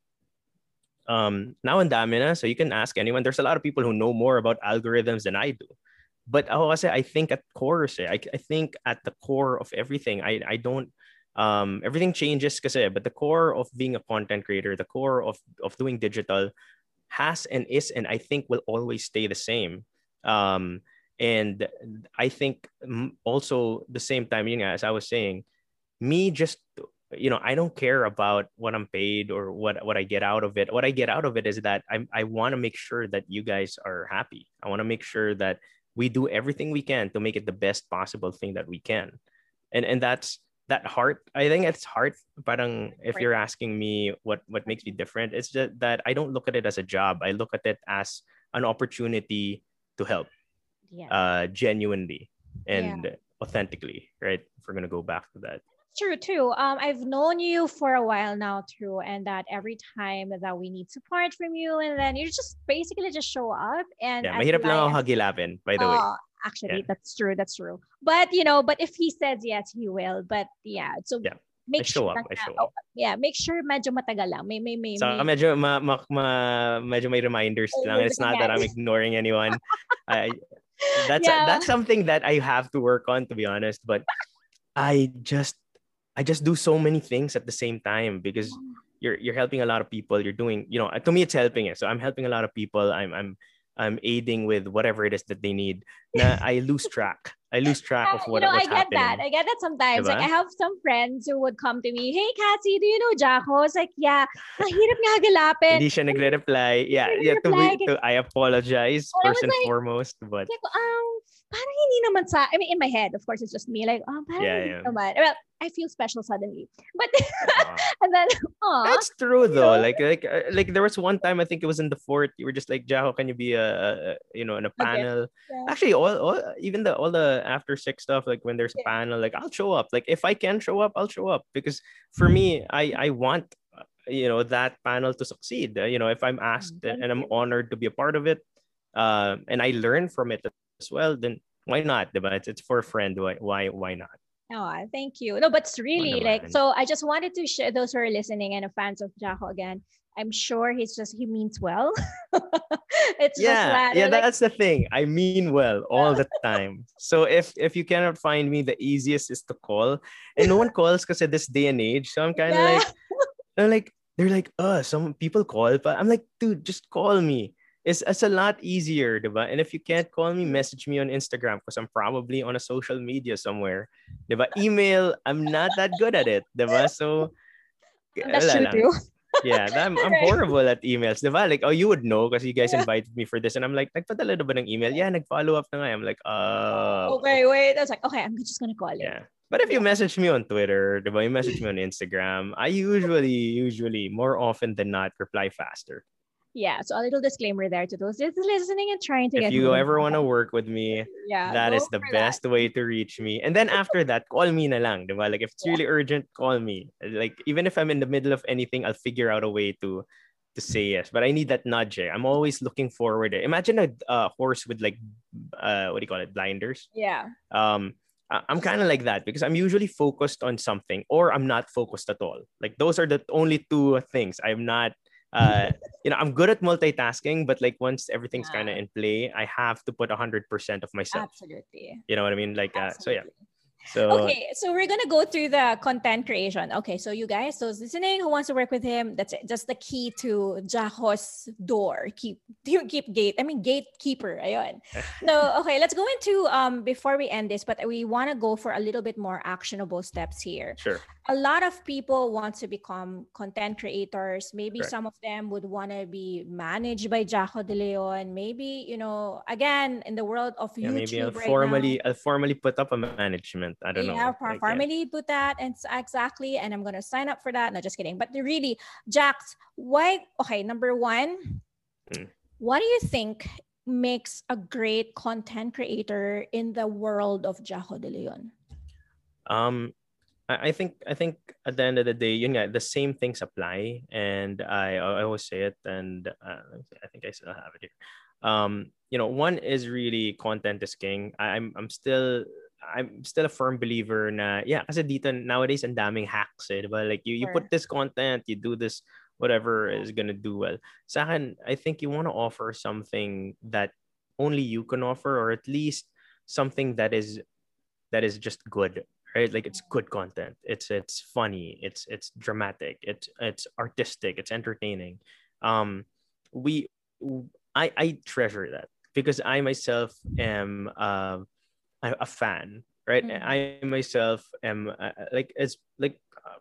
um now ang dami na, so you can ask anyone. There's a lot of people who know more about algorithms than I do. But ako kasi, I think at core kasi, I, I think at the core of everything, I I don't um everything changes kasi, but the core of being a content creator, the core of of doing digital has and is, and I think will always stay the same. Um and I think, mm, also the same time, you know, as I was saying, me just, you know, I don't care about what I'm paid or what what I get out of it. What I get out of it is that i i want to make sure that you guys are happy. I want to make sure that we do everything we can to make it the best possible thing that we can. And and that's that heart. I think it's heart. Parang, if Right. you're asking me what what makes me different, it's just that I don't look at it as a job. I look at it as an opportunity to help, Yeah. uh genuinely Yeah. and authentically, right? If we're gonna go back to that. True too. Um, I've known you for a while now, too, and that every time that we need support from you, and then you just basically just show up. And Yeah, as mahirap lang like, ako hagilapin, by the way. oh, Yeah, actually, that's true. That's true. But you know, but if he says yes, he will. But yeah, so yeah. I make sure show up. that, I show oh, up. yeah, make sure medyo matagal lang. May may may So may. medyo ma, ma, ma medyo may reminders lang. It's not that I'm ignoring anyone. I that's Yeah. that's something that I have to work on, to be honest. But I just I just do so many things at the same time, because you're you're helping a lot of people. You're doing, you know, to me it's helping it. So I'm helping a lot of people. I'm I'm I'm aiding with whatever it is that they need. Na I lose track. I lose track of Uh, you what know, I what's get that. happening. I get that sometimes. Like, I Diba? have some friends who would come to me, "Hey, Cassie, do you know Jaco?" It's like, yeah, mahirap nga hagalapin. Hindi siya nagre-reply. Yeah, Hindi yeah. To reply. be, to I apologize And I first was and like, foremost, but like, um, parang hindi naman sa, I mean, in my head, of course, it's just me. Like, um, parang yeah, hindi yeah. naman. Well, I feel special suddenly. But, Uh, and then, aw, that's true you though. know, Like like uh, like there was one time, I think it was in the fort. You were just like, Jaho, can you be a, a a- you know, in a again, panel? yeah, Actually, all, all even the all the after six stuff, like when there's a yeah, panel, like I'll show up. Like if I can show up, I'll show up, because for me, I I want, uh, you know, that panel to succeed. Uh, You know, if I'm asked mm, thank and I'm you. honored to be a part of it, uh, and I learn from it as well, then why not? Diba? It's it's for a friend. Why why why not? Oh, thank you. No, but it's Oo really like, naman. so I just wanted to share those who are listening and are fans of Jaco again. I'm sure he's just, he means well. It's just Yeah, that, yeah, like, that's the thing. I mean well all the time. So if if you cannot find me, the easiest is to call. And no one calls because at this day and age. So I'm kind of yeah. like, they're like, they're like, uh, some people call, but I'm like, dude, just call me. It's, it's a lot easier, diba? And if you can't call me, message me on Instagram, because I'm probably on a social media somewhere. Diba? Email, I'm not that good at it, diba? So, That's wala true lang. too. Yeah, I'm, I'm Right. horrible at emails. Diba? Like, oh, you would know because you guys Yeah. invited me for this. And I'm like, nagpadala na ba ng email? Yeah, nag-follow up na nga. I'm like, oh, Okay, wait. I was like, okay, I'm just gonna call it. yeah. But if you Yeah. message me on Twitter, diba? You message me on Instagram, I usually, usually, more often than not, reply faster. Yeah. So a little disclaimer there to those just listening and trying to If get hold you of ever want to Jaco. work with me, Yeah, that go is the for that. best way to reach me. And then after that, call me na lang, diba? Like if it's Yeah. really urgent, call me. Like even if I'm in the middle of anything, I'll figure out a way to to say yes. But I need that nudge. Eh. I'm always looking forward. Eh. Imagine a uh, horse with like uh what do you call it? Blinders. Yeah. Um I- I'm kind of like that because I'm usually focused on something or I'm not focused at all. Like those are the only two things. I'm not uh you know, I'm good at multitasking, but like once everything's kind of Yeah. in play, I have to put one hundred percent of myself. Absolutely. You know what I mean? Like uh so yeah. Absolutely. So Okay, so we're gonna go through the content creation. Okay, so you guys, those listening who wants to work with him, that's it. That's the key to Jaco's door. Keep you keep gate. I mean gatekeeper. Ayun. So okay, let's go into um before we end this, but we want to go for a little bit more actionable steps here. sure. A lot of people want to become content creators. Maybe Correct. some of them would want to be managed by Jaco De Leon. Maybe, you know, again, in the world of Yeah, maybe I'll YouTube right now, formally I'll formally put up a management. I don't yeah, know. for Like yeah. family put that and s- exactly, and I'm gonna sign up for that. No, just kidding. But really, Jax, why? Okay, number one, Mm. what do you think makes a great content creator in the world of Jaco De Leon? Um I, I think I think at the end of the day, yun nga, the same things apply, and I I always say it, and uh, let me see, I think I still have it here. Um, you know, one is really content is king. I, I'm I'm still I'm still a firm believer na yeah, kasi dito nowadays ang daming hacks eh, diba? Like you you put Sure. this content, you do this whatever is gonna do well. Sa akin, I think you want to offer something that only you can offer, or at least something that is that is just good, right? Like it's good content, it's it's funny, it's it's dramatic, it's it's artistic, it's entertaining. um we i i treasure that because I myself am um a, a fan, right? Mm, I myself am uh, like it's like uh,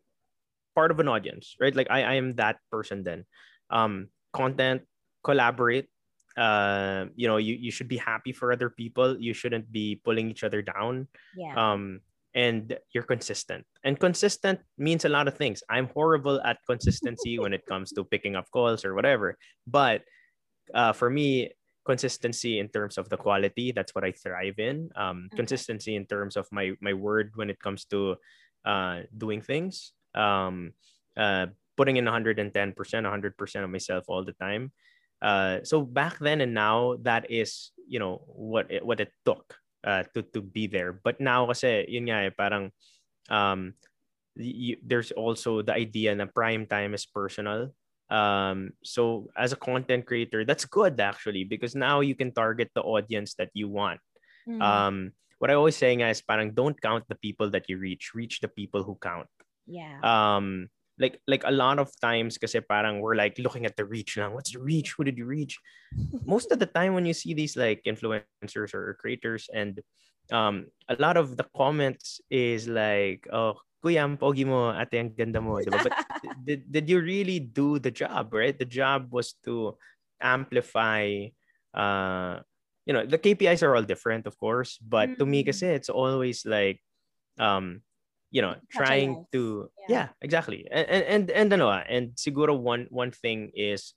part of an audience, right? Like i i am that person then. um Content, collaborate. Uh you know, you, you should be happy for other people, you shouldn't be pulling each other down. yeah. um and you're consistent, and consistent means a lot of things. I'm horrible at consistency when it comes to picking up calls or whatever, but uh for me, consistency in terms of the quality, that's what I thrive in. Um Okay. consistency in terms of my my word when it comes to uh doing things. um uh Putting in one hundred ten percent one hundred percent of myself all the time. Uh so back then and now, that is, you know, what it, what it took uh to to be there. But now kasi yun nga eh, parang um y- there's also the idea that prime time is personal. Um, so as a content creator, that's good actually, because now you can target the audience that you want. Mm, Um, what I always saying is, parang don't count the people that you reach, reach the people who count. yeah. Um, like like a lot of times, kasi parang we're like looking at the reach lang. What's the reach? Who did you reach? Most of the time when you see these like influencers or creators, and um a lot of the comments is like, oh, kuya ang pogi mo, ate ang ganda mo, diba? But did, did you really do the job, right? The job was to amplify. uh you know, the K P Is are all different, of course, but to me kasi Mm, it's always like um you know, such a trying life. to, Yeah. yeah, exactly. And and and, and ano ah, and siguro one one thing is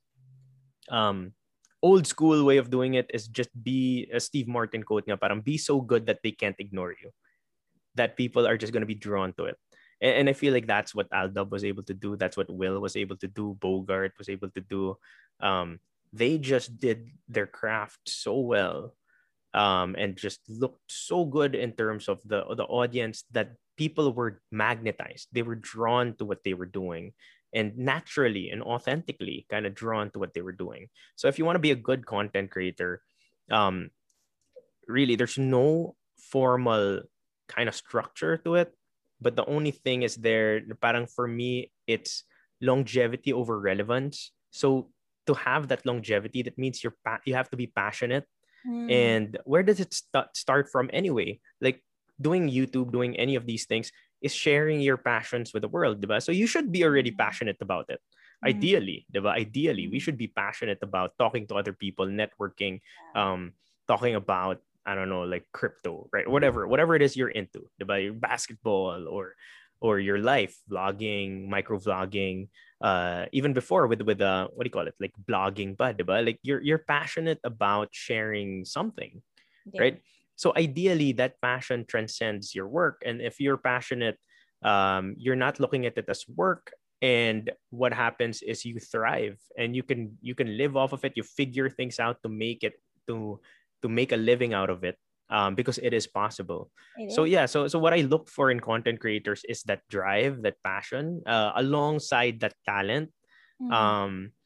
um old school way of doing it is just be a Steve Martin quote nga, parang be so good that they can't ignore you, that people are just going to be drawn to it. And, and I feel like that's what Aldub was able to do, that's what Will was able to do, Bogart was able to do. um they just did their craft so well, um, and just looked so good in terms of the the audience, that people were magnetized. They were drawn to what they were doing, and naturally and authentically kind of drawn to what they were doing. So if you want to be a good content creator, um, really, there's no formal kind of structure to it. But the only thing is there, parang for me, it's longevity over relevance. So to have that longevity, that means you're pa- you have to be passionate. Mm, And where does it st- start from anyway? Like doing YouTube, doing any of these things is sharing your passions with the world, diba? So you should be already mm, passionate about it. mm, Ideally, diba? Ideally, we mm, should be passionate about talking to other people, networking, um, talking about, I don't know, like crypto, right? Whatever, whatever it is you're into, diba? Your basketball or or your life, vlogging, micro vlogging, uh even before with with uh what do you call it, like blogging, but diba? Like you're you're passionate about sharing something, yeah. right? So ideally that passion transcends your work, and if you're passionate, um you're not looking at it as work, and what happens is you thrive, and you can you can live off of it, you figure things out to make it to to make a living out of it, um, because it is possible. It So is. yeah, so so what I look for in content creators is that drive, that passion, uh, alongside that talent. Mm, Um,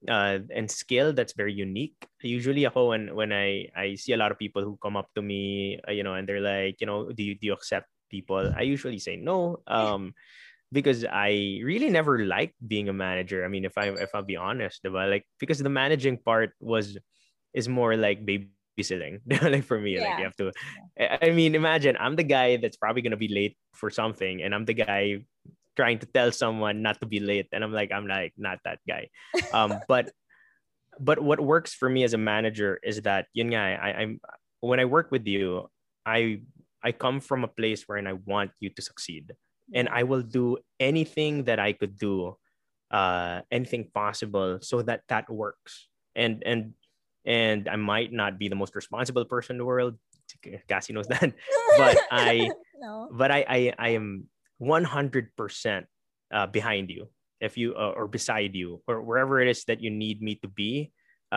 uh, and skill that's very unique. Usually ako when when I I see a lot of people who come up to me, uh, you know, and they're like, you know, do you do you accept people? I usually say no. Um, because I really never liked being a manager. I mean, if I if I'll be honest, diba? Like because the managing part was is more like babysitting. Like for me, like you Yeah. have to. I I mean, imagine I'm the guy that's probably gonna be late for something, and I'm the guy trying to tell someone not to be late, and I'm like, I'm like not that guy. Um, but but what works for me as a manager is that yun nga, I, I'm when I work with you, I I come from a place wherein I want you to succeed, and Yeah. I will do anything that I could do, uh, anything possible so that that works. And and and I might not be the most responsible person in the world. Cassie knows that, but I No. but I I, I am one hundred percent uh, behind you if you uh, or beside you or wherever it is that you need me to be,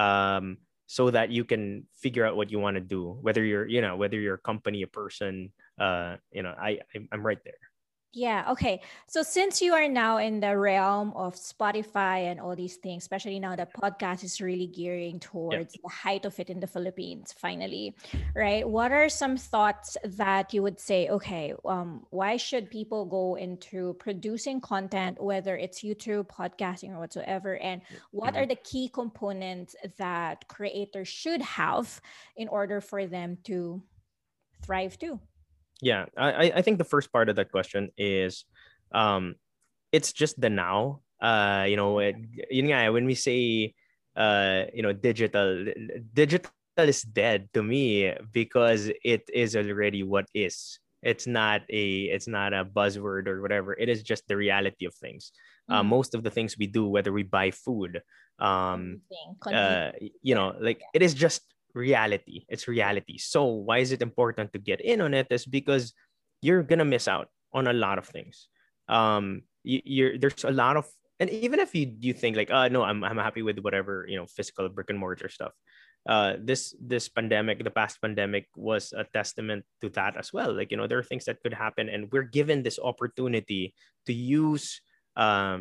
um so that you can figure out what you want to do, whether you're you know whether you're a company, a person, uh you know I I'm, I'm right there. Yeah. Okay. So since you are now in the realm of Spotify and all these things, especially now that podcast is really gearing Yeah. towards the height of it in the Philippines, finally, right? What are some thoughts that you would say, okay, um, why should people go into producing content, whether it's YouTube, podcasting, or whatsoever? And what Mhm. are the key components that creators should have in order for them to thrive too? Yeah, I I I think the first part of that question is, um, it's just the now. Uh, you know, it, yun nga, when we say, uh, you know, digital, digital is dead to me because it is already what is. It's not a it's not a buzzword or whatever. It is just the reality of things. Uh, Mm, most of the things we do, whether we buy food, um, everything, uh, convenient. you Yeah. know, like it is just reality. It's reality. So why is it important to get in on it? Is because you're gonna miss out on a lot of things. Um, you, you're there's a lot of, and even if you you think like, uh no, I'm I'm happy with whatever you know physical brick and mortar stuff. Uh, this this pandemic, the past pandemic was a testament to that as well. Like you know, there are things that could happen, and we're given this opportunity to use um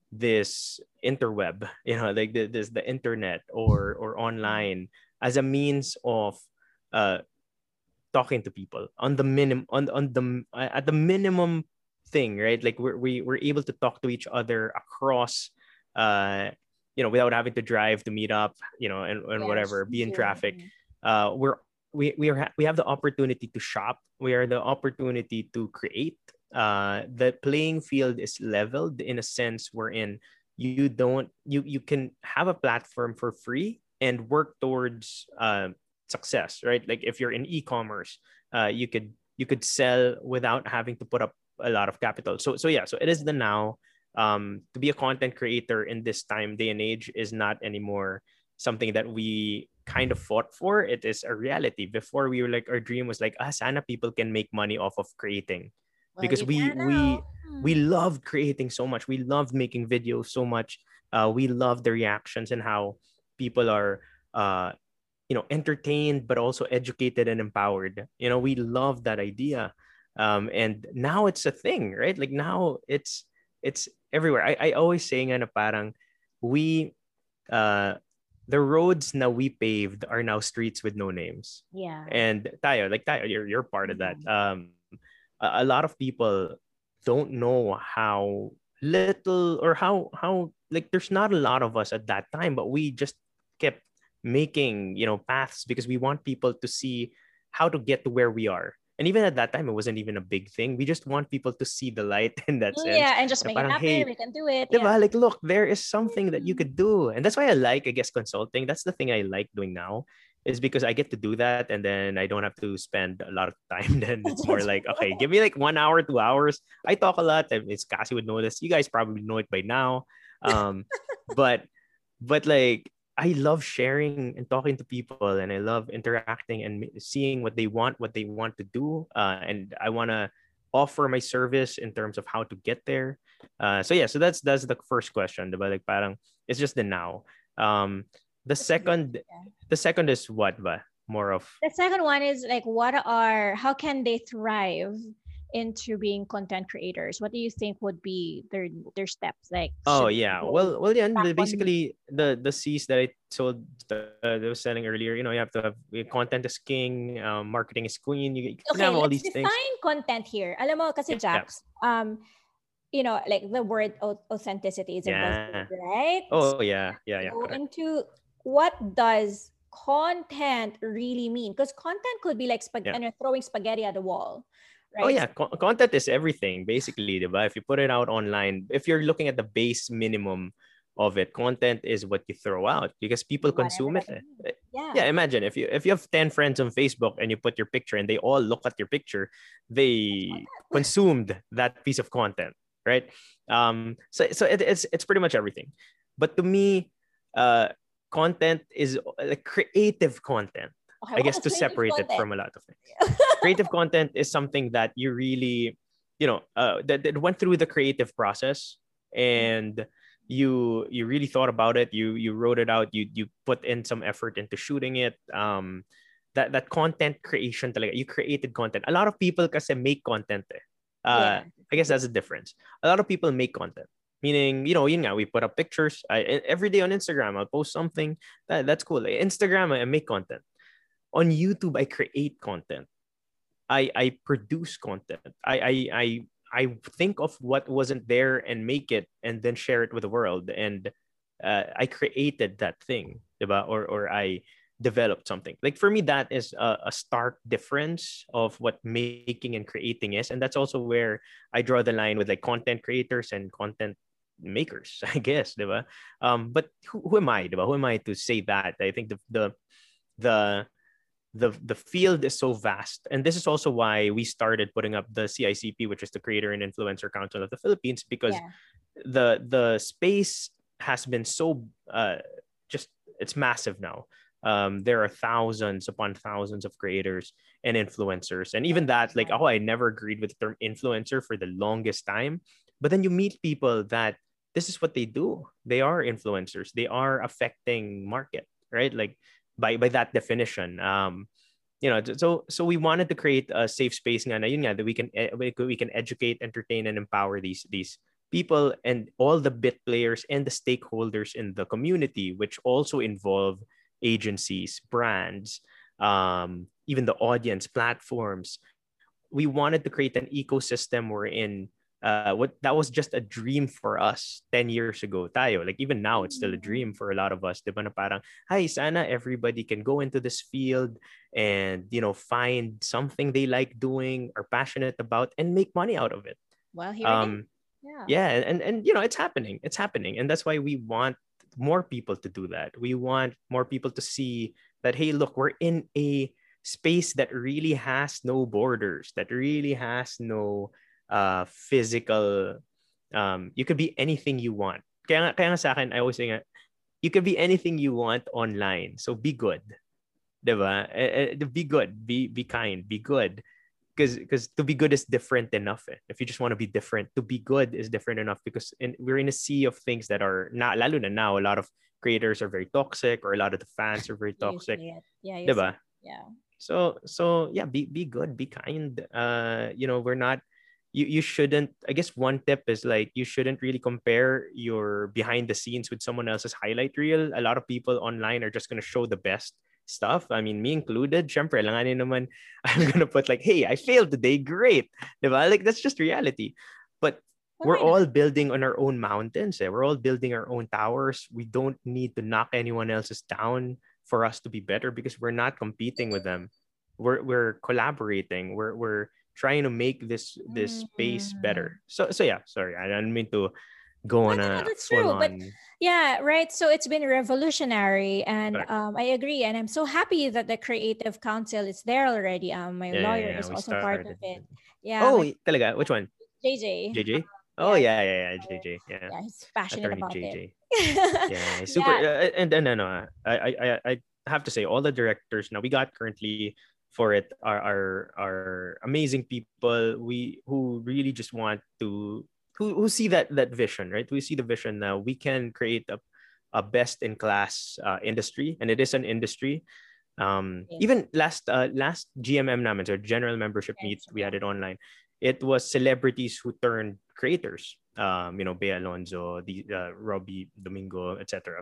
this interweb, you know, like the, this the internet or or online as a means of uh talking to people on the minimum on on the uh, at the minimum thing, right? Like we're we, we're able to talk to each other across uh you know without having to drive to meet up, you know, and, and Yes, whatever, be in Zoom. traffic. Uh we're we we are we have the opportunity to shop. We are the opportunity to create. Uh the playing field is leveled in a sense wherein you don't you you can have a platform for free and work towards uh success, right? Like if you're in e-commerce, uh, you could you could sell without having to put up a lot of capital. So so yeah, so it is the now. Um, to be a content creator in this time day and age is not anymore something that we kind of fought for. It is a reality. Before we were like our dream was like, ah, sana people can make money off of creating, Well, because you we can we now. Hmm. we loved creating so much. We loved making videos so much. Uh, we love the reactions and how people are uh, you know entertained but also educated and empowered. You know, we love that idea. Um and now it's a thing, right? Like now it's it's everywhere. I, I always say nga na parang we uh the roads now we paved are now streets with no names. Yeah. And tayo, like tayo, you're, you're part of that. Mhm. um a, a lot of people don't know how little or how how like there's not a lot of us at that time, but we just kept making you know paths because we want people to see how to get to where we are. And even at that time, it wasn't even a big thing. We just want people to see the light in that Mm, sense. yeah, and just Na make it parang, happen. hey, We can do it. Yeah. diba? Like, look, there is something that you Mm. could do. And that's why I like, I guess, consulting. That's the thing I like doing now, is because I get to do that and then I don't have to spend a lot of time. Then it's more like, okay, give me like one hour, two hours. I talk a lot. and It's Cassie would know this. You guys probably know it by now. Um, but but like I love sharing and talking to people, and I love interacting and seeing what they want, what they want to do, uh, and I want to offer my service in terms of how to get there. Uh, so yeah, so that's that's the first question. Diba? Like parang it's just the now. Um, the That's good. second, Yeah. the second is what ba? More of The second one is like, what are, how can they thrive into being content creators, what do you think would be their their steps? Like, Oh should they yeah. go Well, well, yeah. and back the- on? Basically, the the C's that I told uh, that I was selling earlier. You know, you have to have uh, content is king, um, marketing is queen. You, you can Okay, have all let's these things. define content here. Alam mo, kasi Yeah. Jax, um, you know, like the word au- authenticity is a Yeah. buzzword, right? Oh yeah. Yeah. Yeah. Go Correct. into what does content really mean? Because content could be like spag- Yeah. ano, throwing spaghetti at the wall, Oh right? yeah, co- content is everything basically, diba? If you put it out online, if you're looking at the base minimum of it, content is what you throw out because people Whatever consume that it. eh. means. Eh, Yeah. Yeah, imagine if you if you have ten friends on Facebook and you put your picture and they all look at your picture, they consumed that piece of content, right? Um, so so it, it's it's pretty much everything. But to me, uh, content is uh, like creative content. Okay, I what guess is to creative separate it content? from a lot of things. Creative content is something that you really, you know, uh, that, that went through the creative process and you you really thought about it. You you wrote it out. You you put in some effort into shooting it. Um, that that content creation talaga. You created content. A lot of people kasi make content. Eh. Uh, Yeah. I guess that's the difference. A lot of people make content. Meaning, you know, yun nga, we put up pictures. I, every day on Instagram, I'll post something. That, that's cool. Instagram, I make content. On YouTube, I create content. I I produce content. I I I I think of what wasn't there and make it and then share it with the world. And uh, I created that thing, diba? Or or I developed something. Like for me, that is a, a stark difference of what making and creating is, and that's also where I draw the line with like content creators and content makers, I guess, diba? Um, but who, who am I, diba? Who am I to say that? I think the the the the the field is so vast, and this is also why we started putting up the C I C P, which is the Creator and Influencer Council of the Philippines, because Yeah. the the space has been so uh, just it's massive now. Um, there are thousands upon thousands of creators and influencers, and even that, like, oh, I never agreed with the term influencer for the longest time, but then you meet people that this is what they do. They are influencers. They are affecting market, right? Like by by that definition. Um, you know, so so we wanted to create a safe space nga na yun nga, that we can eh, we can we can educate, entertain, and empower these these people and all the bit players and the stakeholders in the community, which also involve agencies, brands, um, even the audience, platforms. We wanted to create an ecosystem wherein uh, what that was just a dream for us ten years ago tayo. Like even now, it's still a dream for a lot of us. Diba na parang, hi, sana everybody can go into this field and, you know, find something they like doing or passionate about and make money out of it. Well, here it is. Um, Yeah. yeah, and, and, you know, it's happening. It's happening. And that's why we want more people to do that. We want more people to see that, hey, look, we're in a space that really has no borders, that really has no uh physical, um you could be anything you want. Kaya nga, kaya nga sa akin, I always say nga, you could be anything you want online. So be good. Diba? Eh, eh, be good, be be kind, be good. Because because to be good is different enough. Eh. If you just want to be different, to be good is different enough, because in, we're in a sea of things that are not, lalo na now, a lot of creators are very toxic, or a lot of the fans are very You toxic. see it. Yeah. You Diba? see it. Yeah. So so yeah, be be good, be kind. Uh, you know, we're not. You you shouldn't. I guess one tip is like you shouldn't really compare your behind the scenes with someone else's highlight reel. A lot of people online are just gonna show the best stuff. I mean, me included. Syempre, langanin naman. I'm gonna put like, hey, I failed today. Great, diba? Like that's just reality. But Well, we're why not? all building on our own mountains. Eh? We're all building our own towers. We don't need to knock anyone else's down for us to be better, because we're not competing with them. We're we're collaborating. We're we're trying to make this this space Mm. better. So so yeah, sorry, I didn't mean to go No, on no, no, a that's full true. But on. yeah, right. So it's been revolutionary, and Correct. um, I agree. And I'm so happy that the Creative Council is there already. Um, my Yeah, yeah, lawyer yeah, is we also part of started. it. Yeah, Oh, my talaga? Which one? J J. J J? Oh Yeah, yeah, yeah, yeah, J J. Yeah, yeah, he's passionate attorney about J J. it. Yeah, he's super. Yeah, Uh, and then no, no, I, I, I I have to say, all the directors now we got currently for it are are are amazing people. We who really just want to who who see that that vision, right? We see the vision now. We can create a a best in class uh, industry, and it is an industry. Um, yeah. even last uh, last G M M namin, so general membership meet, Yes, we had yeah. it online. it was celebrities who turned creators. Um, you know, Bea Alonzo, the uh, Robbie Domingo, et cetera.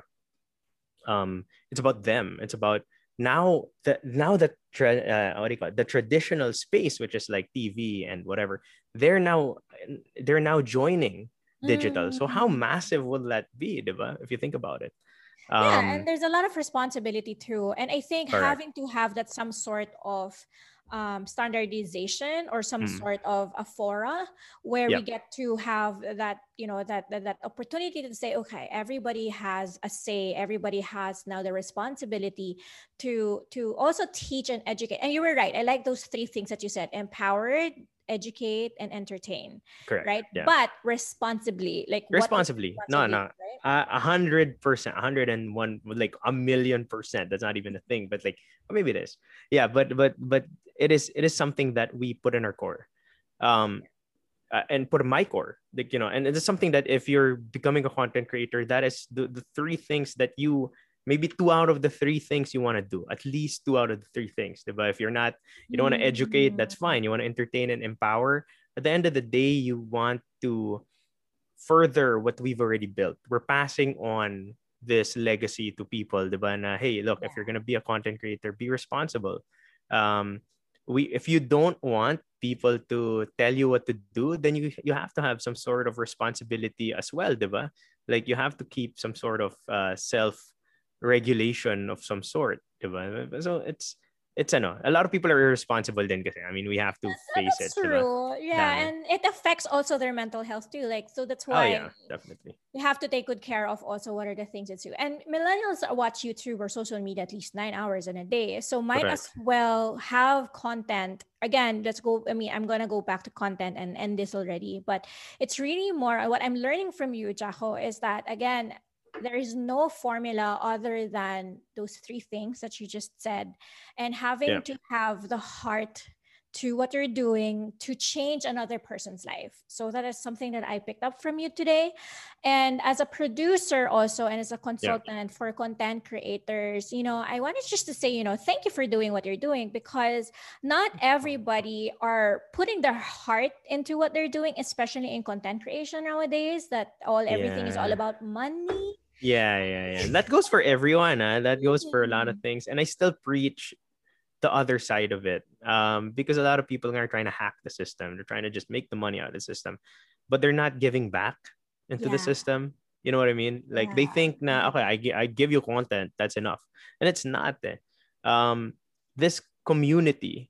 Um, it's about them. It's about now that now that tra- uh, what do you call it? The traditional space, which is like T V and whatever, they're now they're now joining digital. So how Mm. massive will that be, diba? If you think about it. Yeah, Um, and there's a lot of responsibility too. And I think correct. having to have that some sort of um, standardization or some Mm. sort of a fora where we Yep. get to have that, you know, that, that that opportunity to say, okay, everybody has a say, everybody has now the responsibility to to also teach and educate. And you were right. I like those three things that you said: empowered, educate, and entertain. Correct. Right? Yeah. But responsibly, like what is Responsibly. No, responsibility, no. right? Uh, A hundred percent, a hundred and one, like a million percent. That's not even a thing, but like, or maybe it is. Yeah, but but but it is it is something that we put in our core, um, uh, and put in my core. Like, you know, and it's something that if you're becoming a content creator, that is the the three things that you maybe two out of the three things you want to do. At least two out of the three things. But if you're not, you don't want to educate, that's Mm. fine. You want to entertain and empower. At the end of the day, you want to further what we've already built. We're passing on this legacy to people, diba? Na, hey, look, if you're Yeah. gonna be a content creator, be responsible. Um, we if you don't want people to tell you what to do, then you you have to have some sort of responsibility as well, diba? Like you have to keep some sort of uh, self regulation of some sort, diba? So it's it's ano, a lot of people are irresponsible then kasi. I mean, we have to Uh, face That's it, diba? true. Yeah, Dami. and it affects also their mental health too. Like, so that's Oh why yeah, definitely. you have to take good care of also what are the things that you. And millennials watch YouTube or social media at least nine hours in a day, so might Correct. as well have content. Again, let's go. I mean, I'm gonna go back to content and end this already, but it's really more what I'm learning from you, Jaco, is that again, there is no formula other than those three things that you just said, and Yeah. having to have the heart to what you're doing to change another person's life. So that is something that I picked up from you today. And as a producer also, and as a Yeah. consultant for content creators, you know, I wanted just to say, you know, thank you for doing what you're doing, because not everybody are putting their heart into what they're doing, especially in content creation nowadays, that all everything is all Yeah. about money. Yeah, yeah, yeah. That goes for everyone. Huh? That goes for a lot of Mm. things. And I still preach the other side of it. Um, because a lot of people are trying to hack the system. They're trying to just make the money out of the system, but they're not giving back into the Yeah, system. You know what I mean? Like they yeah. think, na, okay, I, gi- I give you content, that's enough. And it's not. Eh. Um, this community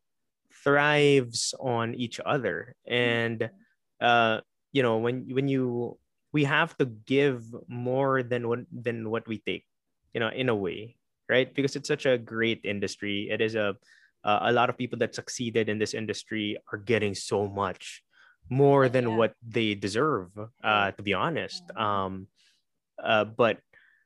thrives on each other. And, uh, you know, when, when you, we have to give more than what, than what we take, you know, in a way, right? Because it's such a great industry. It is a uh, a lot of people that succeeded in this industry are getting so much more than Yeah. what they deserve. Uh, True. to be honest, um, uh, but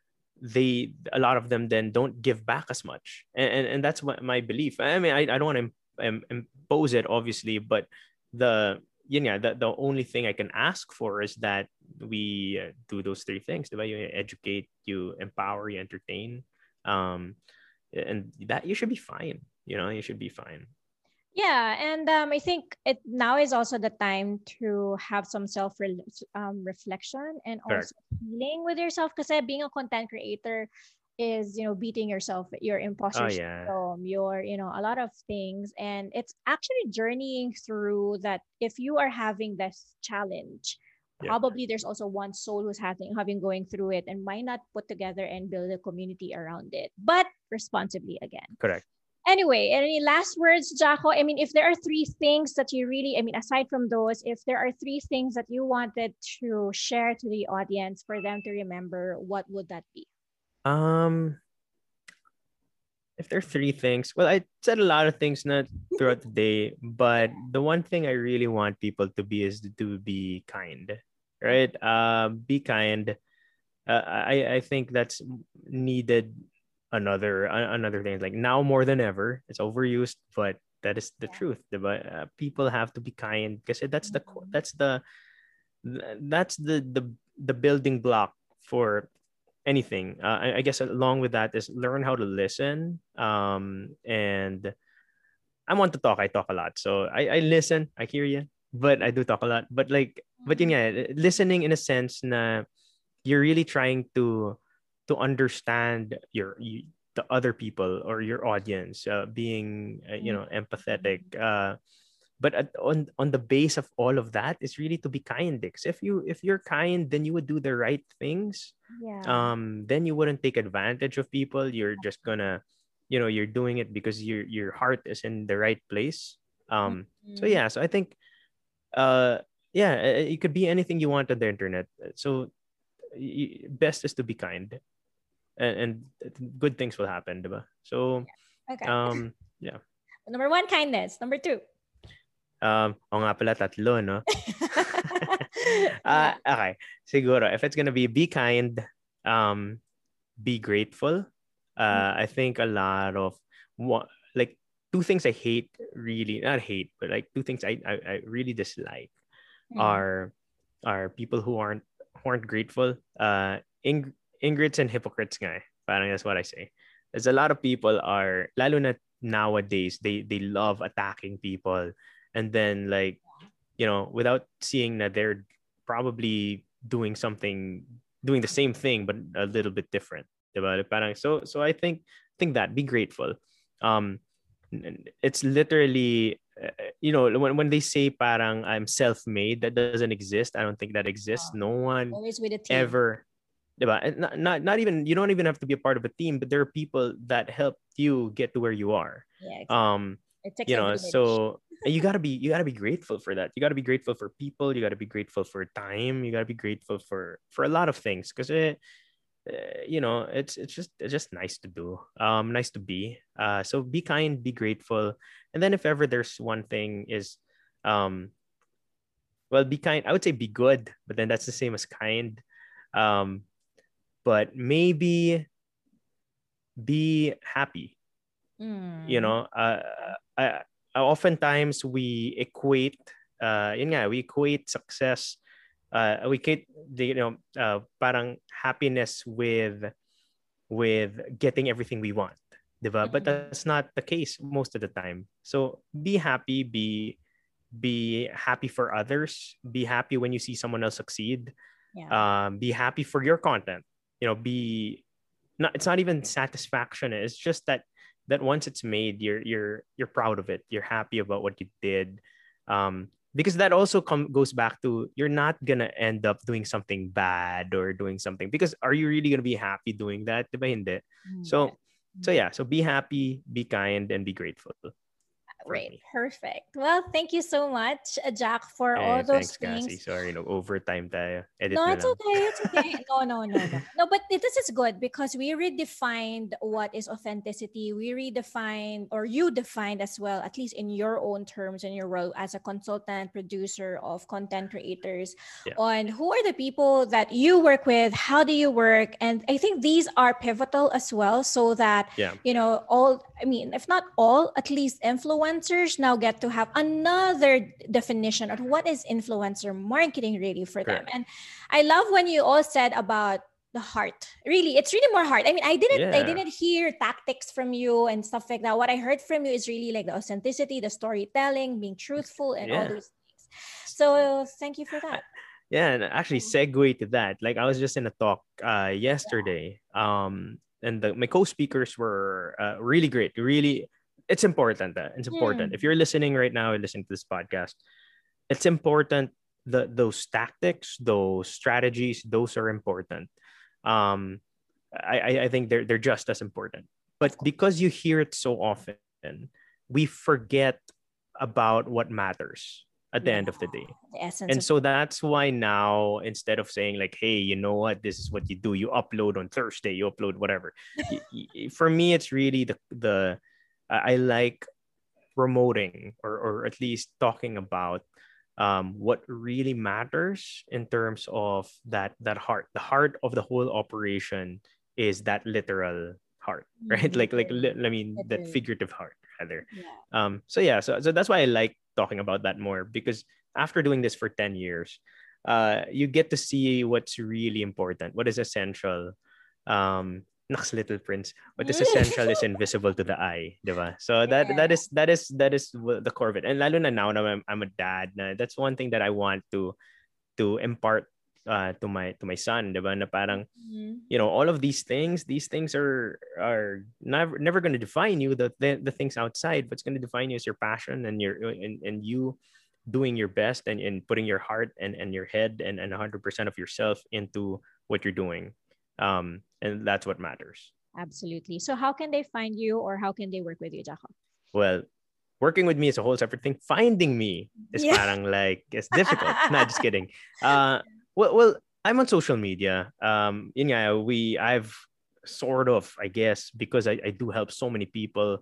they a lot of them then don't give back as much, and and, and that's what my belief. I mean, I, I don't want to im- impose it, obviously, but the you know, the, the only thing I can ask for is that we uh, do those three things: the way you educate, you empower, you entertain, um, and that you should be fine. You know, you should be fine. Yeah, and um, I think it now is also the time to have some self um, reflection and Correct. also healing with yourself. Because being a content creator is, you know, beating yourself, your Oh imposter yeah. syndrome, your, you know, a lot of things, and it's actually journeying through that. If you are having this challenge, Yep. probably there's also one soul who's having having going through it, and why not put together and build a community around it, but responsibly again. Correct. Anyway, any last words, Jaco? I mean, if there are three things that you really, I mean, aside from those, if there are three things that you wanted to share to the audience for them to remember, what would that be? Um, if there are three things, well, I said a lot of things not throughout the day, but the one thing I really want people to be is to be kind, right? Um, be kind. Uh, I I think that's needed. Another uh, another thing, like now more than ever, it's overused, but that is the Yeah. truth. But uh, people have to be kind because that's the co- Mhm. that's the that's the the the building block for anything. Uh, I, I guess along with that is learn how to listen. Um, and I want to talk. I talk a lot, so I, I listen. I hear you. but I do talk a lot. But like, but yun nga, listening in a sense na you're really trying to to understand your you, the other people or your audience, uh, being uh, you know empathetic. Uh, but at, on on the base of all of that is really to be kind. Because if you if you're kind, then you would do the right things. Yeah. Um, then you wouldn't take advantage of people. You're just gonna, you know, you're doing it because your your heart is in the right place. Um, so Mhm. yeah, so I think, uh, yeah, uh, it could be anything you want on the internet. So y- best is to be kind, and, and good things will happen, diba? So Okay. um, yeah. Number one, kindness. Number two. Um, o nga pala, tatlo, no? Yeah. Ah, okay. Siguro, if it's gonna be be kind, um, be grateful. Uh, I think a lot of what like two things I hate really, not hate, but like two things I I, I really dislike Mm. are are people who aren't who aren't grateful. Uh, ing- ingrates and hypocrites nga. Eh. Parang that's what I say. There's a lot of people are, lalo na nowadays, they they love attacking people, and then like, you know, without seeing that they're probably doing something, doing the same thing but a little bit different. Diba? Parang, so so I think think that be grateful. Um, it's literally, uh, you know, when, when they say parang I'm self-made, that doesn't exist. I don't think that exists. No one Always with a team. ever, diba? And not, not not even, you don't even have to be a part of a team, but there are people that help you get to where you are. Yeah, exactly. Um, It takes you a know, village. so you gotta be you gotta be grateful for that. You gotta be grateful for people. You gotta be grateful for time. You gotta be grateful for for a lot of things, because it, uh, you know, it's it's just it's just nice to do, um nice to be. Uh so be kind, be grateful. And then if ever there's one thing is, um well, be kind, I would say be good, but then that's the same as kind. um but maybe be happy. You Mm. know, uh I, I oftentimes we equate, uh yun nga, we equate success, uh we equate the, you know, uh parang happiness with with getting everything we want, diba? But Mm. that's not the case most of the time. So be happy, be be happy for others, be happy when you see someone else succeed. Yeah. Um, be happy for your content. You know, be not. It's not even satisfaction. It's just that that once it's made, you're you're you're proud of it. You're happy about what you did. Um, because that also come goes back to, you're not gonna end up doing something bad or doing something, because are you really gonna be happy doing that? Diba hindi? Mm, yeah. So so yeah, so be happy, be kind, and be grateful for Right. me. Perfect. Well, thank you so much, uh, Jack, for all Eh, those thanks, Cassie. things. Sorry, no overtime tayo. Edit No, na it's lang. okay. It's okay. No, no, no, no. No, but this is good because we redefined what is authenticity. We redefined, or you defined as well, at least in your own terms, in your role as a consultant, producer of content creators, Yeah. on who are the people that you work with, how do you work? And I think these are pivotal as well, so that, Yeah. you know, all, I mean, if not all, at least influencers now get to have another definition of what is influencer marketing really for them. Correct. And I love when you all said about the heart. Really, it's really more heart. I mean, I didn't I Yeah. didn't hear tactics from you and stuff like that. What I heard from you is really like the authenticity, the storytelling, being truthful, and all Yeah. those things. So thank you for I- that. Yeah, and actually segue to that. Like I was just in a talk uh yesterday. Um and the, my co-speakers were uh, really great. Really, it's important. Uh, it's important. If Hmm. you're listening right now and listening to this podcast, it's important, the those tactics, those strategies, those are important. Um I, I I think they're they're just as important. Of But course. because you hear it so often, we forget about what matters at the Yeah. end of the day. The essence And of so that's why now, instead of saying like, hey, you know what, this is what you do, you upload on Thursday, you upload whatever. Y- y- For me, it's really the the I I like promoting, or or at least talking about um, what really matters in terms of that that heart. The heart of the whole operation is that literal heart, right? Mm, Like like literally. li- I mean that Literally. figurative heart rather. Yeah. Um, so yeah, so so that's why I like talking about that more, because after doing this for ten years, uh, you get to see what's really important, what is essential. Um, Naks Little Prince. What is essential is invisible to the eye, diba? So that that is that is that is the core of it. And lalo na now na I'm, I'm a dad, na that's one thing that I want to to impart uh, to my to my son, diba? Na parang mm-hmm. you know, all of these things, these things are are never never going to define you. The, the the things outside, what's going to define you is your passion and your and, and you doing your best and, and putting your heart and, and your head and, and one hundred percent of yourself into what you're doing. Um, and that's what matters. Absolutely. So how can they find you or how can they work with you, Jaco? Well, working with me is a whole separate thing. Finding me is yeah. parang like, it's difficult. Not just kidding. Uh, well, well, I'm on social media. Um, yun nga, we, I've sort of, I guess, because I, I do help so many people,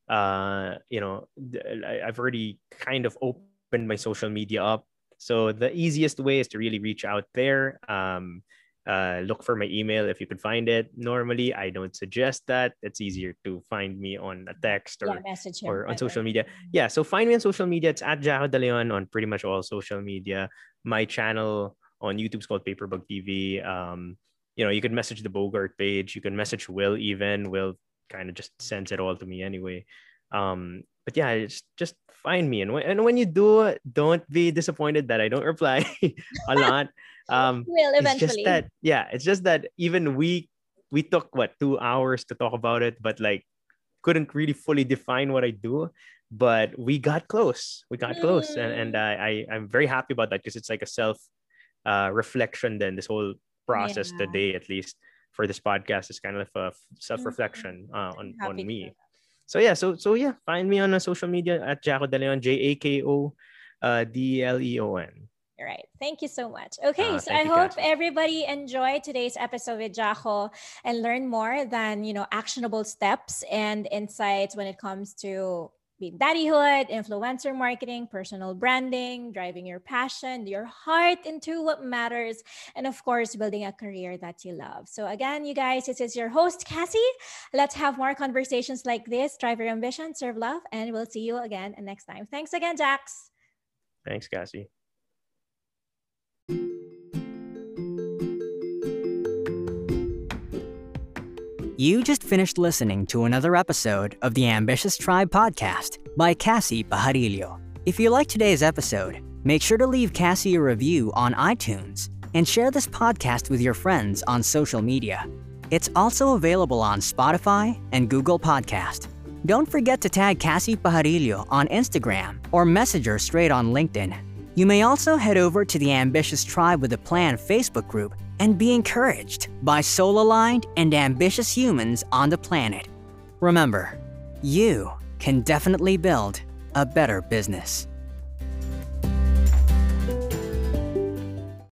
uh, you know, I've already kind of opened my social media up. So the easiest way is to really reach out there. Um, Uh, look for my email if you could find it. Normally, I don't suggest that. It's easier to find me on a text or, yeah, message or on social media. Yeah, so find me on social media. It's at Jaco De Leon on pretty much all social media. My channel on YouTube is called Paperbug T V. Um, you know, you can message the Bogart page. You can message Will even. Will kind of just sends it all to me anyway. Um, but yeah, just just find me. And when, and when you do, don't be disappointed that I don't reply a lot. Um, will eventually. It's just that, yeah, it's just that even we we took what two hours to talk about it, but like couldn't really fully define what I do. But we got close. We got mm. close, and and I, I I'm very happy about that because it's like a self uh, reflection. Then this whole process yeah. today, at least for this podcast, is kind of a self reflection uh, on on me. So yeah, so so yeah, find me on uh, social media at Jaco De Leon, J A K O uh, D L E O N. Right. Thank you so much. Okay, uh, so I you, hope Cassie. everybody enjoyed today's episode with Jaco and learn more than, you know, actionable steps and insights when it comes to being daddyhood, influencer marketing, personal branding, driving your passion, your heart into what matters, and of course, building a career that you love. So again, you guys, this is your host, Cassie. Let's have more conversations like this. Drive your ambition, serve love, and we'll see you again next time. Thanks again, Jax. Thanks, Cassie. You just finished listening to another episode of the Ambitious Tribe podcast by Cassie Pajarillo. If you liked today's episode, make sure to leave Cassie a review on iTunes and share this podcast with your friends on social media. It's also available on Spotify and Google Podcast. Don't forget to tag Cassie Pajarillo on Instagram or message her straight on LinkedIn. You may also head over to the Ambitious Tribe with a Plan Facebook group and be encouraged by soul-aligned and ambitious humans on the planet. Remember, you can definitely build a better business.